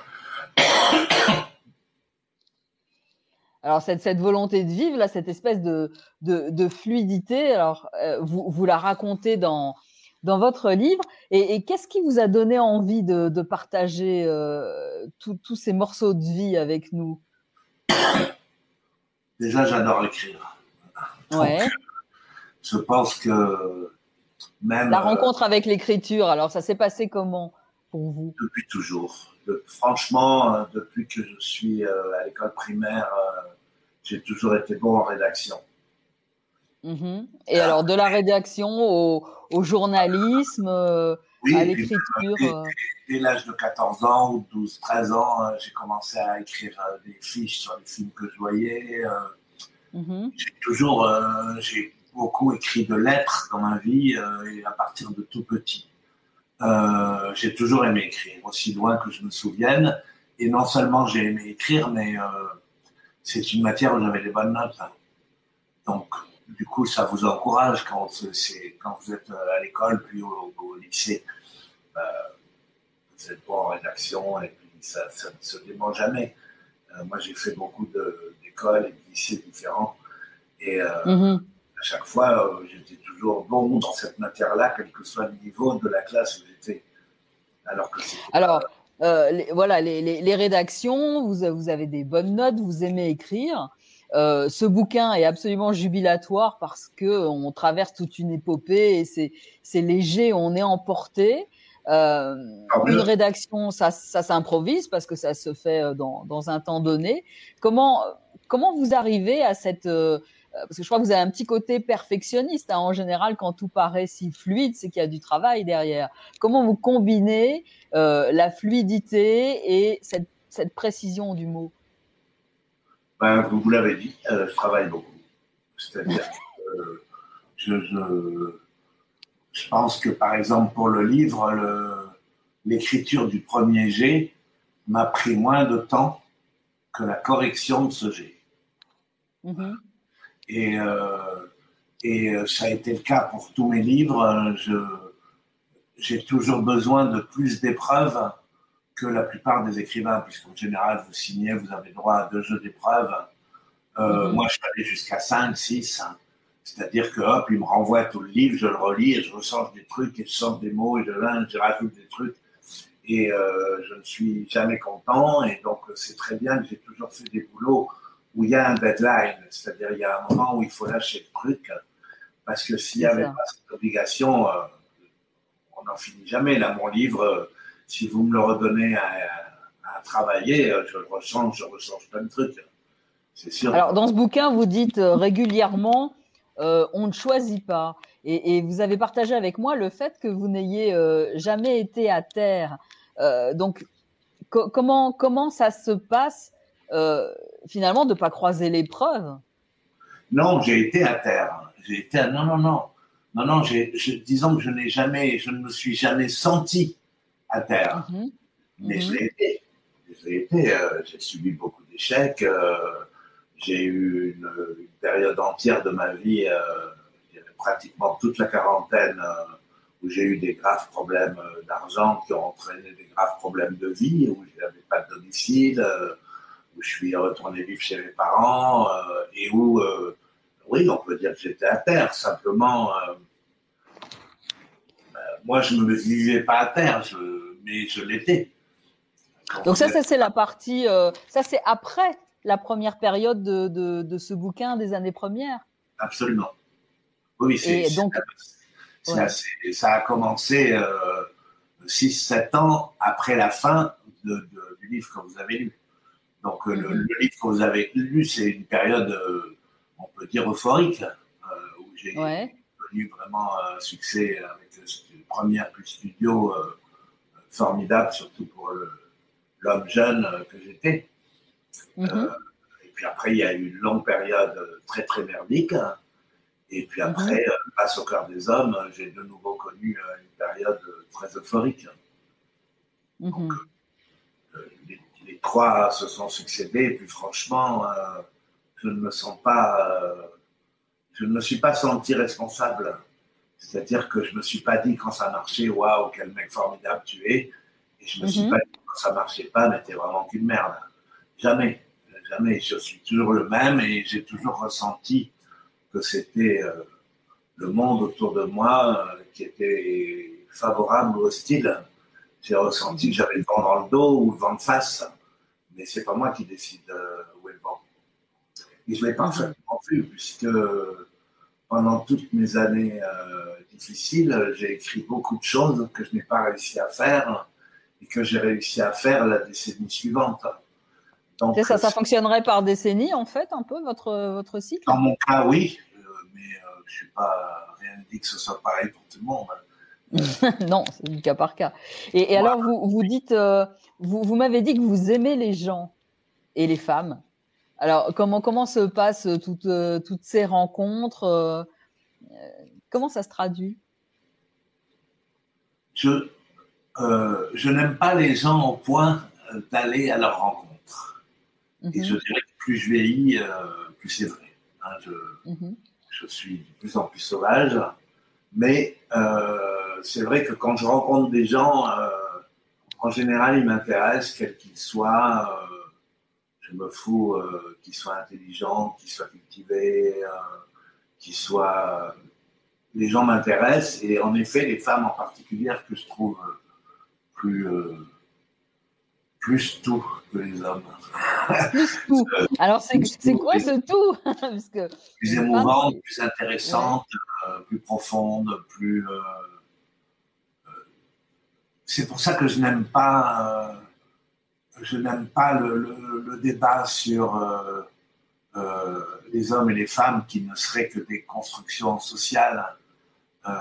Alors cette, cette volonté de vivre, là, cette espèce de, de, de fluidité, alors euh, vous, vous la racontez dans, dans votre livre. Et, et qu'est-ce qui vous a donné envie de, de partager euh, tous ces morceaux de vie avec nous? Déjà, j'adore écrire. Donc, Ouais. je pense que même La euh, rencontre avec l'écriture, alors ça s'est passé comment pour vous? depuis toujours. De- franchement, euh, depuis que je suis euh, à l'école primaire, euh, j'ai toujours été bon en rédaction. Mhm. Et alors de la rédaction au, au journalisme, euh, Oui, à et puis l'écriture. dès, euh, dès- dès l'âge de quatorze ans ou douze, treize ans, euh, j'ai commencé à écrire euh, des fiches sur les films que je voyais. euh, mhm. J'ai toujours, euh, j'ai beaucoup écrit de lettres dans ma vie euh, et à partir de tout petit. Euh, j'ai toujours aimé écrire, aussi loin que je me souvienne. Et non seulement j'ai aimé écrire, mais euh, c'est une matière où j'avais des bonnes notes. Hein. Donc, du coup, ça vous encourage quand, c'est, quand vous êtes à l'école, puis au, au lycée. Euh, vous êtes bon en rédaction et puis ça, ça ne se dément jamais. Euh, moi, j'ai fait beaucoup de, d'écoles et de lycées différents. Et euh, Mhm. à chaque fois, euh, j'étais toujours bon dans cette matière-là, quel que soit le niveau de la classe où j'étais. Alors que c'était Alors, euh, les, voilà, les, les, les rédactions, vous, vous avez des bonnes notes, vous aimez écrire. Euh, ce bouquin est absolument jubilatoire parce que on traverse toute une épopée et c'est, c'est léger, on est emporté. Euh, une rédaction, ça, ça s'improvise parce que ça se fait dans, dans un temps donné. Comment, comment vous arrivez à cette euh, parce que je crois que vous avez un petit côté perfectionniste. Hein. En général, quand tout paraît si fluide, c'est qu'il y a du travail derrière. Comment vous combinez euh, la fluidité et cette, cette précision du mot? Ben, vous, vous l'avez dit, euh, je travaille beaucoup. C'est-à-dire que euh, je, je, je pense que, par exemple, pour le livre, le, l'écriture du premier jet m'a pris moins de temps que la correction de ce jet. Mm-hmm. Et, euh, et ça a été le cas pour tous mes livres. Je, j'ai toujours besoin de plus d'épreuves que la plupart des écrivains, puisqu'en général, vous signez, vous avez droit à deux jeux d'épreuves. Euh, mm-hmm. Moi, je suis allé jusqu'à cinq, six. Hein. C'est-à-dire que, hop, il me renvoie tout le livre, je le relis et je rechange des trucs et je change des mots et je, je rajoute des trucs. Et euh, je ne suis jamais content. Et donc, c'est très bien que j'ai toujours fait des boulots où il y a un deadline. C'est-à-dire, il y a un moment où il faut lâcher le truc. Parce que s'il n'y avait pas cette obligation, euh, on n'en finit jamais. Là, mon livre, euh, si vous me le redonnez à, à, à travailler, euh, je le rechange, je rechange plein de trucs. C'est sûr. Alors, dans ce bouquin, vous dites euh, régulièrement, euh, on ne choisit pas. Et, et vous avez partagé avec moi le fait que vous n'ayez euh, jamais été à terre. Euh, donc, co- comment, comment ça se passe, euh, finalement, de ne pas croiser l'épreuve? Non, j'ai été à terre. J'ai été à... Non, non, non. Non, non, j'ai, je, disons que je n'ai jamais, je ne me suis jamais senti à terre. Mm-hmm. Mais mm-hmm. je l'ai été. Je l'ai été. Euh, j'ai subi beaucoup d'échecs. Euh, j'ai eu une, une période entière de ma vie, euh, pratiquement toute la quarantaine, euh, où j'ai eu des graves problèmes euh, d'argent qui ont entraîné des graves problèmes de vie, où je n'avais pas de domicile, euh, où je suis retourné vivre chez mes parents, euh, et où, euh, oui, on peut dire que j'étais à terre. Simplement, euh, euh, moi, je ne me vivais pas à terre, je, mais je l'étais. Quand Donc ça, êtes... ça c'est la partie, euh, ça c'est après la première période de, de, de ce bouquin des années premières. Absolument. Oui, c'est, et donc, c'est, ouais. assez, ça a commencé euh, six sept ans après la fin de, de, du livre que vous avez lu. Donc, mm-hmm. le, le livre que vous avez lu, c'est une période, euh, on peut dire, euphorique, euh, où j'ai ouais. connu vraiment un succès avec une première plus studio euh, formidable, surtout pour le, l'homme jeune que j'étais. Mm-hmm. Euh, et puis après, il y a eu une longue période très, très merdique. Et puis après, mm-hmm. euh, Passe au cœur des hommes, j'ai de nouveau connu euh, une période très euphorique. Mm-hmm. Donc, euh, les, les les trois se sont succédés, et puis franchement, euh, je ne me sens pas, euh, je ne me suis pas senti responsable. C'est-à-dire que je ne me suis pas dit quand ça marchait, waouh, quel mec formidable tu es. Et je ne me mm-hmm. suis pas dit quand ça marchait pas, mais t'es vraiment qu'une merde. Jamais, jamais. Je suis toujours le même et j'ai toujours ressenti que c'était euh, le monde autour de moi euh, qui était favorable ou hostile. J'ai ressenti que j'avais le vent dans le dos ou le vent de face. Mais c'est pas moi qui décide euh, où est le vent. Et je l'ai parfaitement vu, puisque pendant toutes mes années euh, difficiles, j'ai écrit beaucoup de choses que je n'ai pas réussi à faire et que j'ai réussi à faire la décennie suivante. Donc, ça, ça fonctionnerait par décennie, en fait, un peu, votre, votre cycle? Dans mon cas, oui, euh, mais euh, je ne suis pas, rien ne dit que ce soit pareil pour tout le monde. Non, c'est du cas par cas. Et, et voilà. Alors, vous, vous dites, euh, vous, vous m'avez dit que vous aimez les gens et les femmes. Alors, comment, comment se passent toutes, euh, toutes ces rencontres euh, Comment ça se traduit? Je, euh, je n'aime pas les gens au point d'aller à leur rencontre. Mm-hmm. Et je dirais que plus je vieillis, euh, plus c'est vrai. Hein, je, mm-hmm. je suis de plus en plus sauvage. Mais euh, c'est vrai que quand je rencontre des gens, euh, en général, ils m'intéressent, quels qu'ils soient. Euh, Je me fous euh, qu'ils soient intelligents, qu'ils soient cultivés, euh, qu'ils soient... Les gens m'intéressent et en effet, les femmes en particulier que je trouve plus, euh, plus tout que les hommes. Plus tout. Alors, c'est, plus c'est tout, quoi ce tout? Parce que plus émouvante, femmes... plus intéressante, ouais. euh, plus profonde, plus... Euh, euh, c'est pour ça que je n'aime pas... Euh, Je n'aime pas le, le, le débat sur euh, euh, les hommes et les femmes qui ne seraient que des constructions sociales. Euh,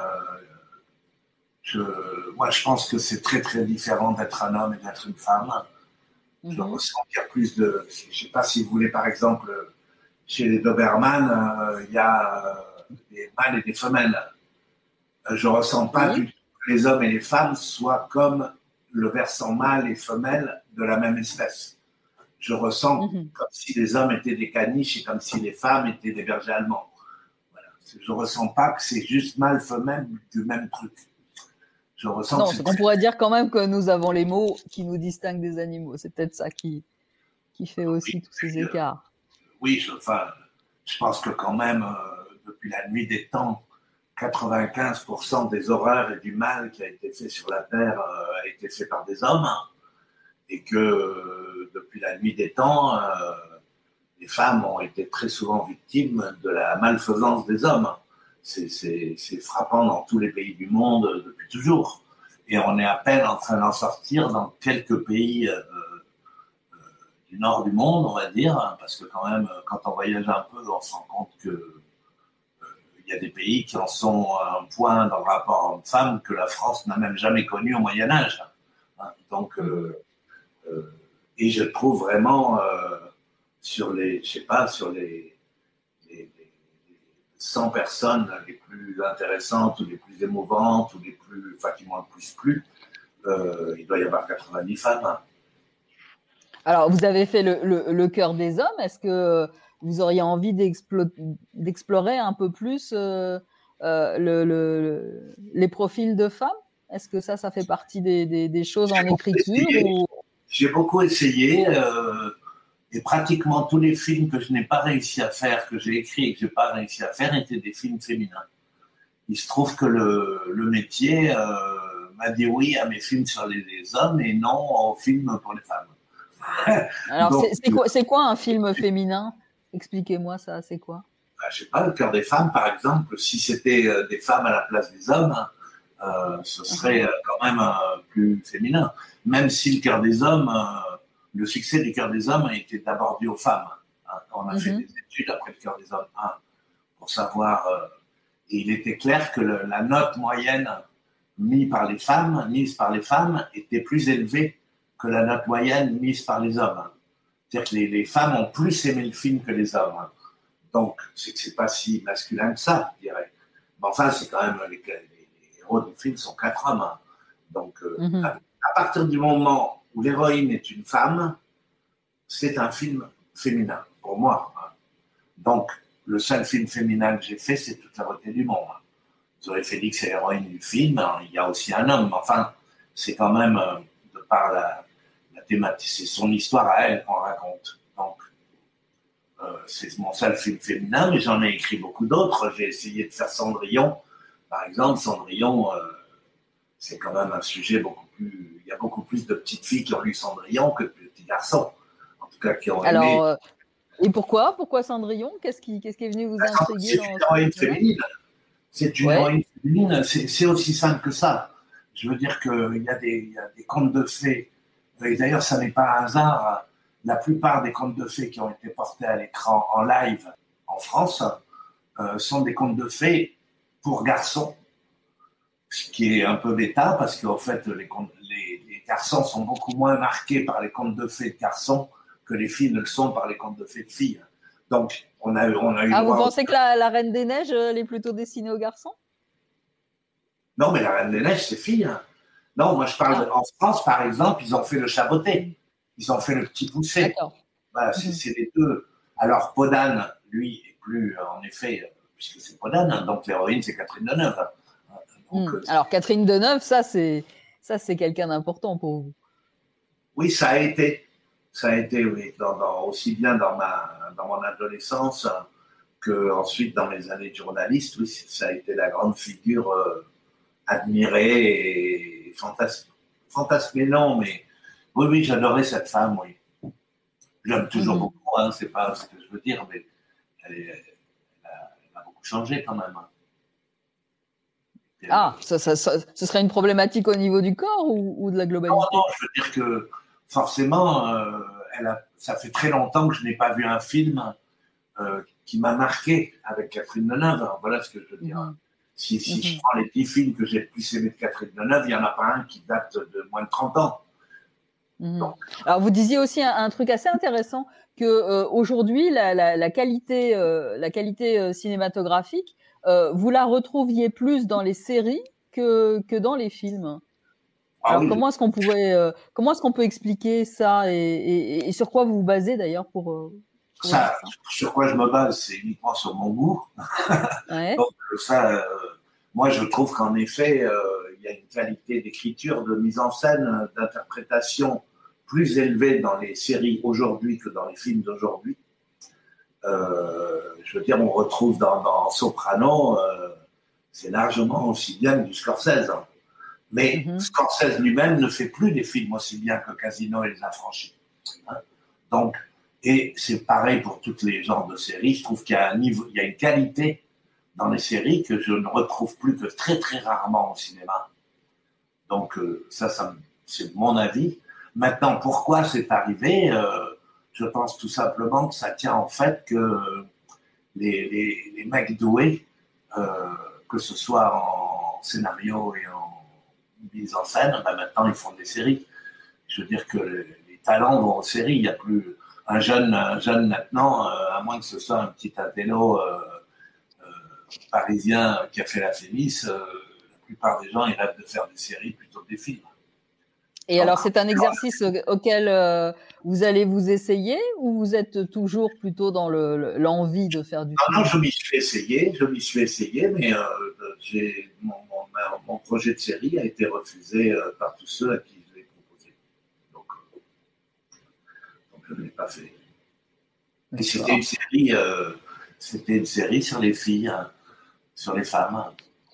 je, moi, je pense que c'est très, très différent d'être un homme et d'être une femme. Mm-hmm. Je ressens qu'il y a plus de... Je ne sais pas si vous voulez, par exemple, chez les Doberman, euh, il y a euh, des mâles et des femelles. Euh, je ne ressens pas oui. du tout que les hommes et les femmes soient comme le versant mâle et femelle de la même espèce. Je ressens mm-hmm. comme si les hommes étaient des caniches et comme si les femmes étaient des bergers allemands. Voilà. Je ressens pas que c'est juste mâle-femelle du même truc. Je ressens non, que c'est c'est qu'on pourrait dire quand même que nous avons les mots qui nous distinguent des animaux. C'est peut-être ça qui, qui fait aussi oui, tous ces euh, écarts. Oui, je, enfin, je pense que quand même, euh, depuis la nuit des temps, quatre-vingt-quinze pour cent des horreurs et du mal qui a été fait sur la Terre euh, a été fait par des hommes. Hein, et que euh, depuis la nuit des temps, euh, les femmes ont été très souvent victimes de la malfaisance des hommes. C'est, c'est, c'est frappant dans tous les pays du monde depuis toujours. Et on est à peine en train d'en sortir dans quelques pays euh, euh, du nord du monde, on va dire, hein, parce que quand même, quand on voyage un peu, on se rend compte que il y a des pays qui en sont à un point dans le rapport homme-femme que la France n'a même jamais connu au Moyen-Âge. Hein, donc, euh, euh, et je trouve vraiment euh, sur les, je sais pas, sur les, les, les cent personnes les plus intéressantes ou les plus émouvantes ou les plus, enfin, qui m'ont le plus plu, euh, il doit y avoir quatre-vingt-dix femmes. Hein. Alors, vous avez fait le, le, le cœur des hommes. Est-ce que vous auriez envie d'explo- d'explorer un peu plus euh, euh, le, le, les profils de femmes? Est-ce que ça, ça fait partie des, des, des choses en écriture ou... J'ai beaucoup essayé euh, et pratiquement tous les films que je n'ai pas réussi à faire, que j'ai écrits et que je n'ai pas réussi à faire, étaient des films féminins. Il se trouve que le, le métier euh, m'a dit oui à mes films sur les, les hommes et non aux films pour les femmes. Alors, Donc, c'est, c'est, quoi, c'est quoi un film féminin? Expliquez-moi ça, c'est quoi? Bah, je sais pas, le cœur des femmes, par exemple, si c'était euh, des femmes à la place des hommes, euh, ce serait euh, quand même euh, plus féminin. Même si le cœur des hommes, euh, le succès du cœur des hommes a été d'abord dû aux femmes. Hein. On a mm-hmm. fait des études après le cœur des hommes un pour savoir. Euh, et il était clair que le, la note moyenne mise par les femmes, mise par les femmes, était plus élevée que la note moyenne mise par les hommes. C'est-à-dire que les, les femmes ont plus aimé le film que les hommes. Donc, c'est que c'est pas si masculin que ça, je dirais. Mais enfin, c'est quand même, les, les, les héros du film sont quatre hommes. Hein. Donc, euh, mm-hmm. à, à partir du moment où l'héroïne est une femme, c'est un film féminin, pour moi. Hein. Donc, le seul film féminin que j'ai fait, c'est Toute la beauté du monde. Vous aurez Félix et l'héroïne du film, hein, il y a aussi un homme, enfin, c'est quand même, euh, de par la, la thématique, c'est son histoire à elle qu'on raconte. Donc, euh, c'est mon seul film féminin, mais j'en ai écrit beaucoup d'autres. J'ai essayé de faire Cendrillon, par exemple. Cendrillon, euh, c'est quand même un sujet beaucoup plus... Il y a beaucoup plus de petites filles qui ont lu Cendrillon que de petits garçons, en tout cas qui ont Alors, aimé. Euh, et pourquoi Pourquoi Cendrillon Qu'est-ce qui, qu'est-ce qui est venu vous intriguer C'est une héroïne féminine. C'est une héroïne féminine. C'est, c'est aussi simple que ça. Je veux dire qu'il y a des, il y a des contes de fées. Et d'ailleurs, ça n'est pas un hasard. La plupart des contes de fées qui ont été portés à l'écran en live en France euh, sont des contes de fées pour garçons. Ce qui est un peu bêta parce qu'en fait, les, les, les garçons sont beaucoup moins marqués par les contes de fées de garçons que les filles ne le sont par les contes de fées de filles. Donc, on a, on a eu... Ah, vous pensez que la, la Reine des Neiges, elle est plutôt destinée aux garçons? Non, mais la Reine des Neiges, c'est fille. Hein. Non, moi, je parle... Ah. De, en France, par exemple, ils ont fait le Chaboté. Ils ont fait le Petit Poucet. D'accord. Voilà, c'est, mmh. c'est les deux. Alors, Podane, lui, est plus, en effet, puisque c'est Podane, hein, donc l'héroïne, c'est Catherine Deneuve. Donc, mmh. euh, Alors, Catherine Deneuve, ça, c'est, ça, c'est quelqu'un d'important pour vous. Oui, ça a été... Ça a été, oui, dans, dans, aussi bien dans, ma, dans mon adolescence qu'ensuite dans mes années de journaliste. Oui, ça a été la grande figure euh, admirée et fantasmée. Fantasmée, non, mais oui, oui, j'adorais cette femme, oui. J'aime toujours mmh. beaucoup, hein, c'est pas ce que je veux dire, mais elle, est, elle, a, elle a beaucoup changé quand même. Ah, ça, ça, ça, ce serait une problématique au niveau du corps ou, ou de la globalité? Non, non, je veux dire que forcément, euh, elle a, ça fait très longtemps que je n'ai pas vu un film euh, qui m'a marqué avec Catherine Deneuve. Alors, voilà ce que je veux dire. Mmh. Si, si mmh. je prends les dix films que j'ai le plus aimé de Catherine Deneuve, il n'y en a pas un qui date de moins de trente ans. Mmh. Alors, vous disiez aussi un, un truc assez intéressant, que euh, aujourd'hui, la, la, la qualité, euh, la qualité euh, cinématographique, euh, vous la retrouviez plus dans les séries que, que dans les films. Ah Alors, oui, comment est-ce qu'on pouvait, euh, comment est-ce qu'on peut expliquer ça et, et, et sur quoi vous vous basez d'ailleurs pour, euh, pour ça, ça sur quoi je me base, c'est uniquement sur mon goût. Ouais. Donc ça, euh, moi je trouve qu'en effet, euh, il y a une qualité d'écriture, de mise en scène, d'interprétation plus élevée dans les séries aujourd'hui que dans les films d'aujourd'hui. Euh, je veux dire, on retrouve dans, dans Soprano, euh, c'est largement aussi bien que du Scorsese. Hein. Mais mmh. Scorsese lui-même ne fait plus des films aussi bien que Casino et Les Affranchis. Hein. Donc, et c'est pareil pour tous les genres de séries. Je trouve qu'il y a un niveau, il y a une qualité dans les séries que je ne retrouve plus que très très rarement au cinéma. Donc euh, ça, ça, c'est mon avis. Maintenant, pourquoi c'est arrivé euh, Je pense tout simplement que ça tient en fait que les, les, les mecs doués, euh, que ce soit en scénario et en mise en scène, ben maintenant ils font des séries. Je veux dire que les, les talents vont aux séries. Il n'y a plus un jeune, un jeune maintenant, euh, à moins que ce soit un petit intello euh, euh, parisien qui a fait la Fémis, euh, la plupart des gens ils rêvent de faire des séries plutôt que des films. Et alors c'est un exercice auquel euh, vous allez vous essayer ou vous êtes toujours plutôt dans le, le, l'envie de faire du non, film? Non, je m'y suis essayé, je m'y suis essayé, mais euh, j'ai, mon, mon, mon projet de série a été refusé euh, par tous ceux à qui je l'ai proposé. Donc, euh, donc je ne l'ai pas fait. Et c'était une série, euh, c'était une série sur les filles, hein, sur les femmes. Hein.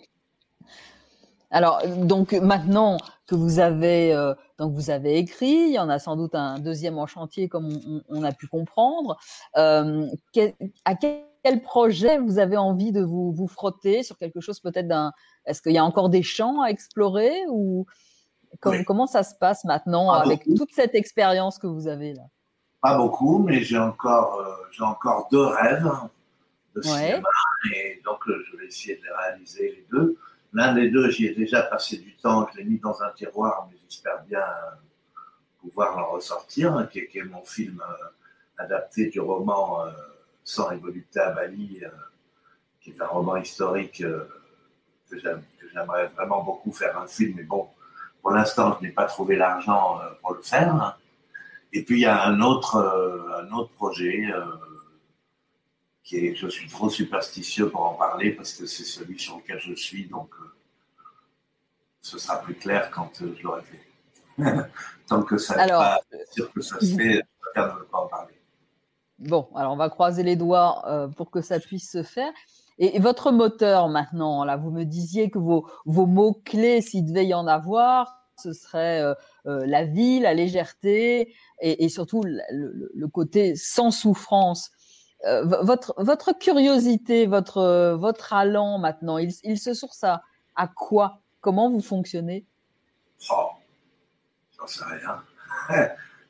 Alors, donc maintenant que vous avez, euh, donc vous avez écrit, il y en a sans doute un deuxième en chantier, comme on, on a pu comprendre. Euh, quel, à quel projet vous avez envie de vous, vous frotter sur quelque chose peut-être d'un. Est-ce qu'il y a encore des champs à explorer ou com- oui. Comment ça se passe maintenant Pas avec beaucoup. Toute cette expérience que vous avez là? Pas beaucoup, mais j'ai encore, euh, j'ai encore deux rêves de ouais. cinéma et donc euh, je vais essayer de les réaliser les deux. L'un des deux, j'y ai déjà passé du temps, je l'ai mis dans un tiroir, mais j'espère bien pouvoir l'en ressortir, qui est, qui est mon film euh, adapté du roman euh, Sang et volupté à Bali, euh, qui est un roman historique euh, que, j'aime, que j'aimerais vraiment beaucoup faire un film, mais bon, pour l'instant, je n'ai pas trouvé l'argent euh, pour le faire. Et puis il y a un autre, euh, un autre projet euh, qui est, je suis trop superstitieux pour en parler parce que c'est celui sur lequel je suis, donc euh, ce sera plus clair quand euh, je l'aurai fait. Tant que ça n'est pas sûr que ça se fait, je préfère ne pas en parler. Bon, alors on va croiser les doigts euh, pour que ça puisse se faire. Et, et votre moteur maintenant, là, vous me disiez que vos, vos mots-clés, s'il devait y en avoir, ce serait euh, euh, la vie, la légèreté et, et surtout le, le, le côté sans souffrance. Euh, votre, votre curiosité, votre, votre allant maintenant, il, il se source à, à quoi? Comment vous fonctionnez? Oh, j'en sais rien.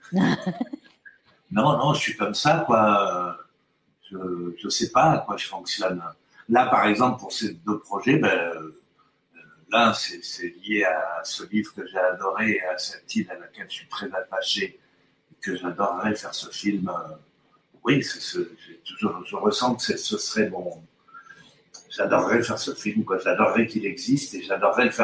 Non, non, je suis comme ça, quoi. Je ne sais pas à quoi je fonctionne. Là, par exemple, pour ces deux projets, ben, l'un, c'est, c'est lié à ce livre que j'ai adoré et à cette île à laquelle je suis très attaché et que j'adorerais faire ce film. Oui, c'est ce, j'ai toujours, je ressens que c'est, ce serait bon. J'adorerais faire ce film, quoi. J'adorerais qu'il existe et j'adorerais le faire.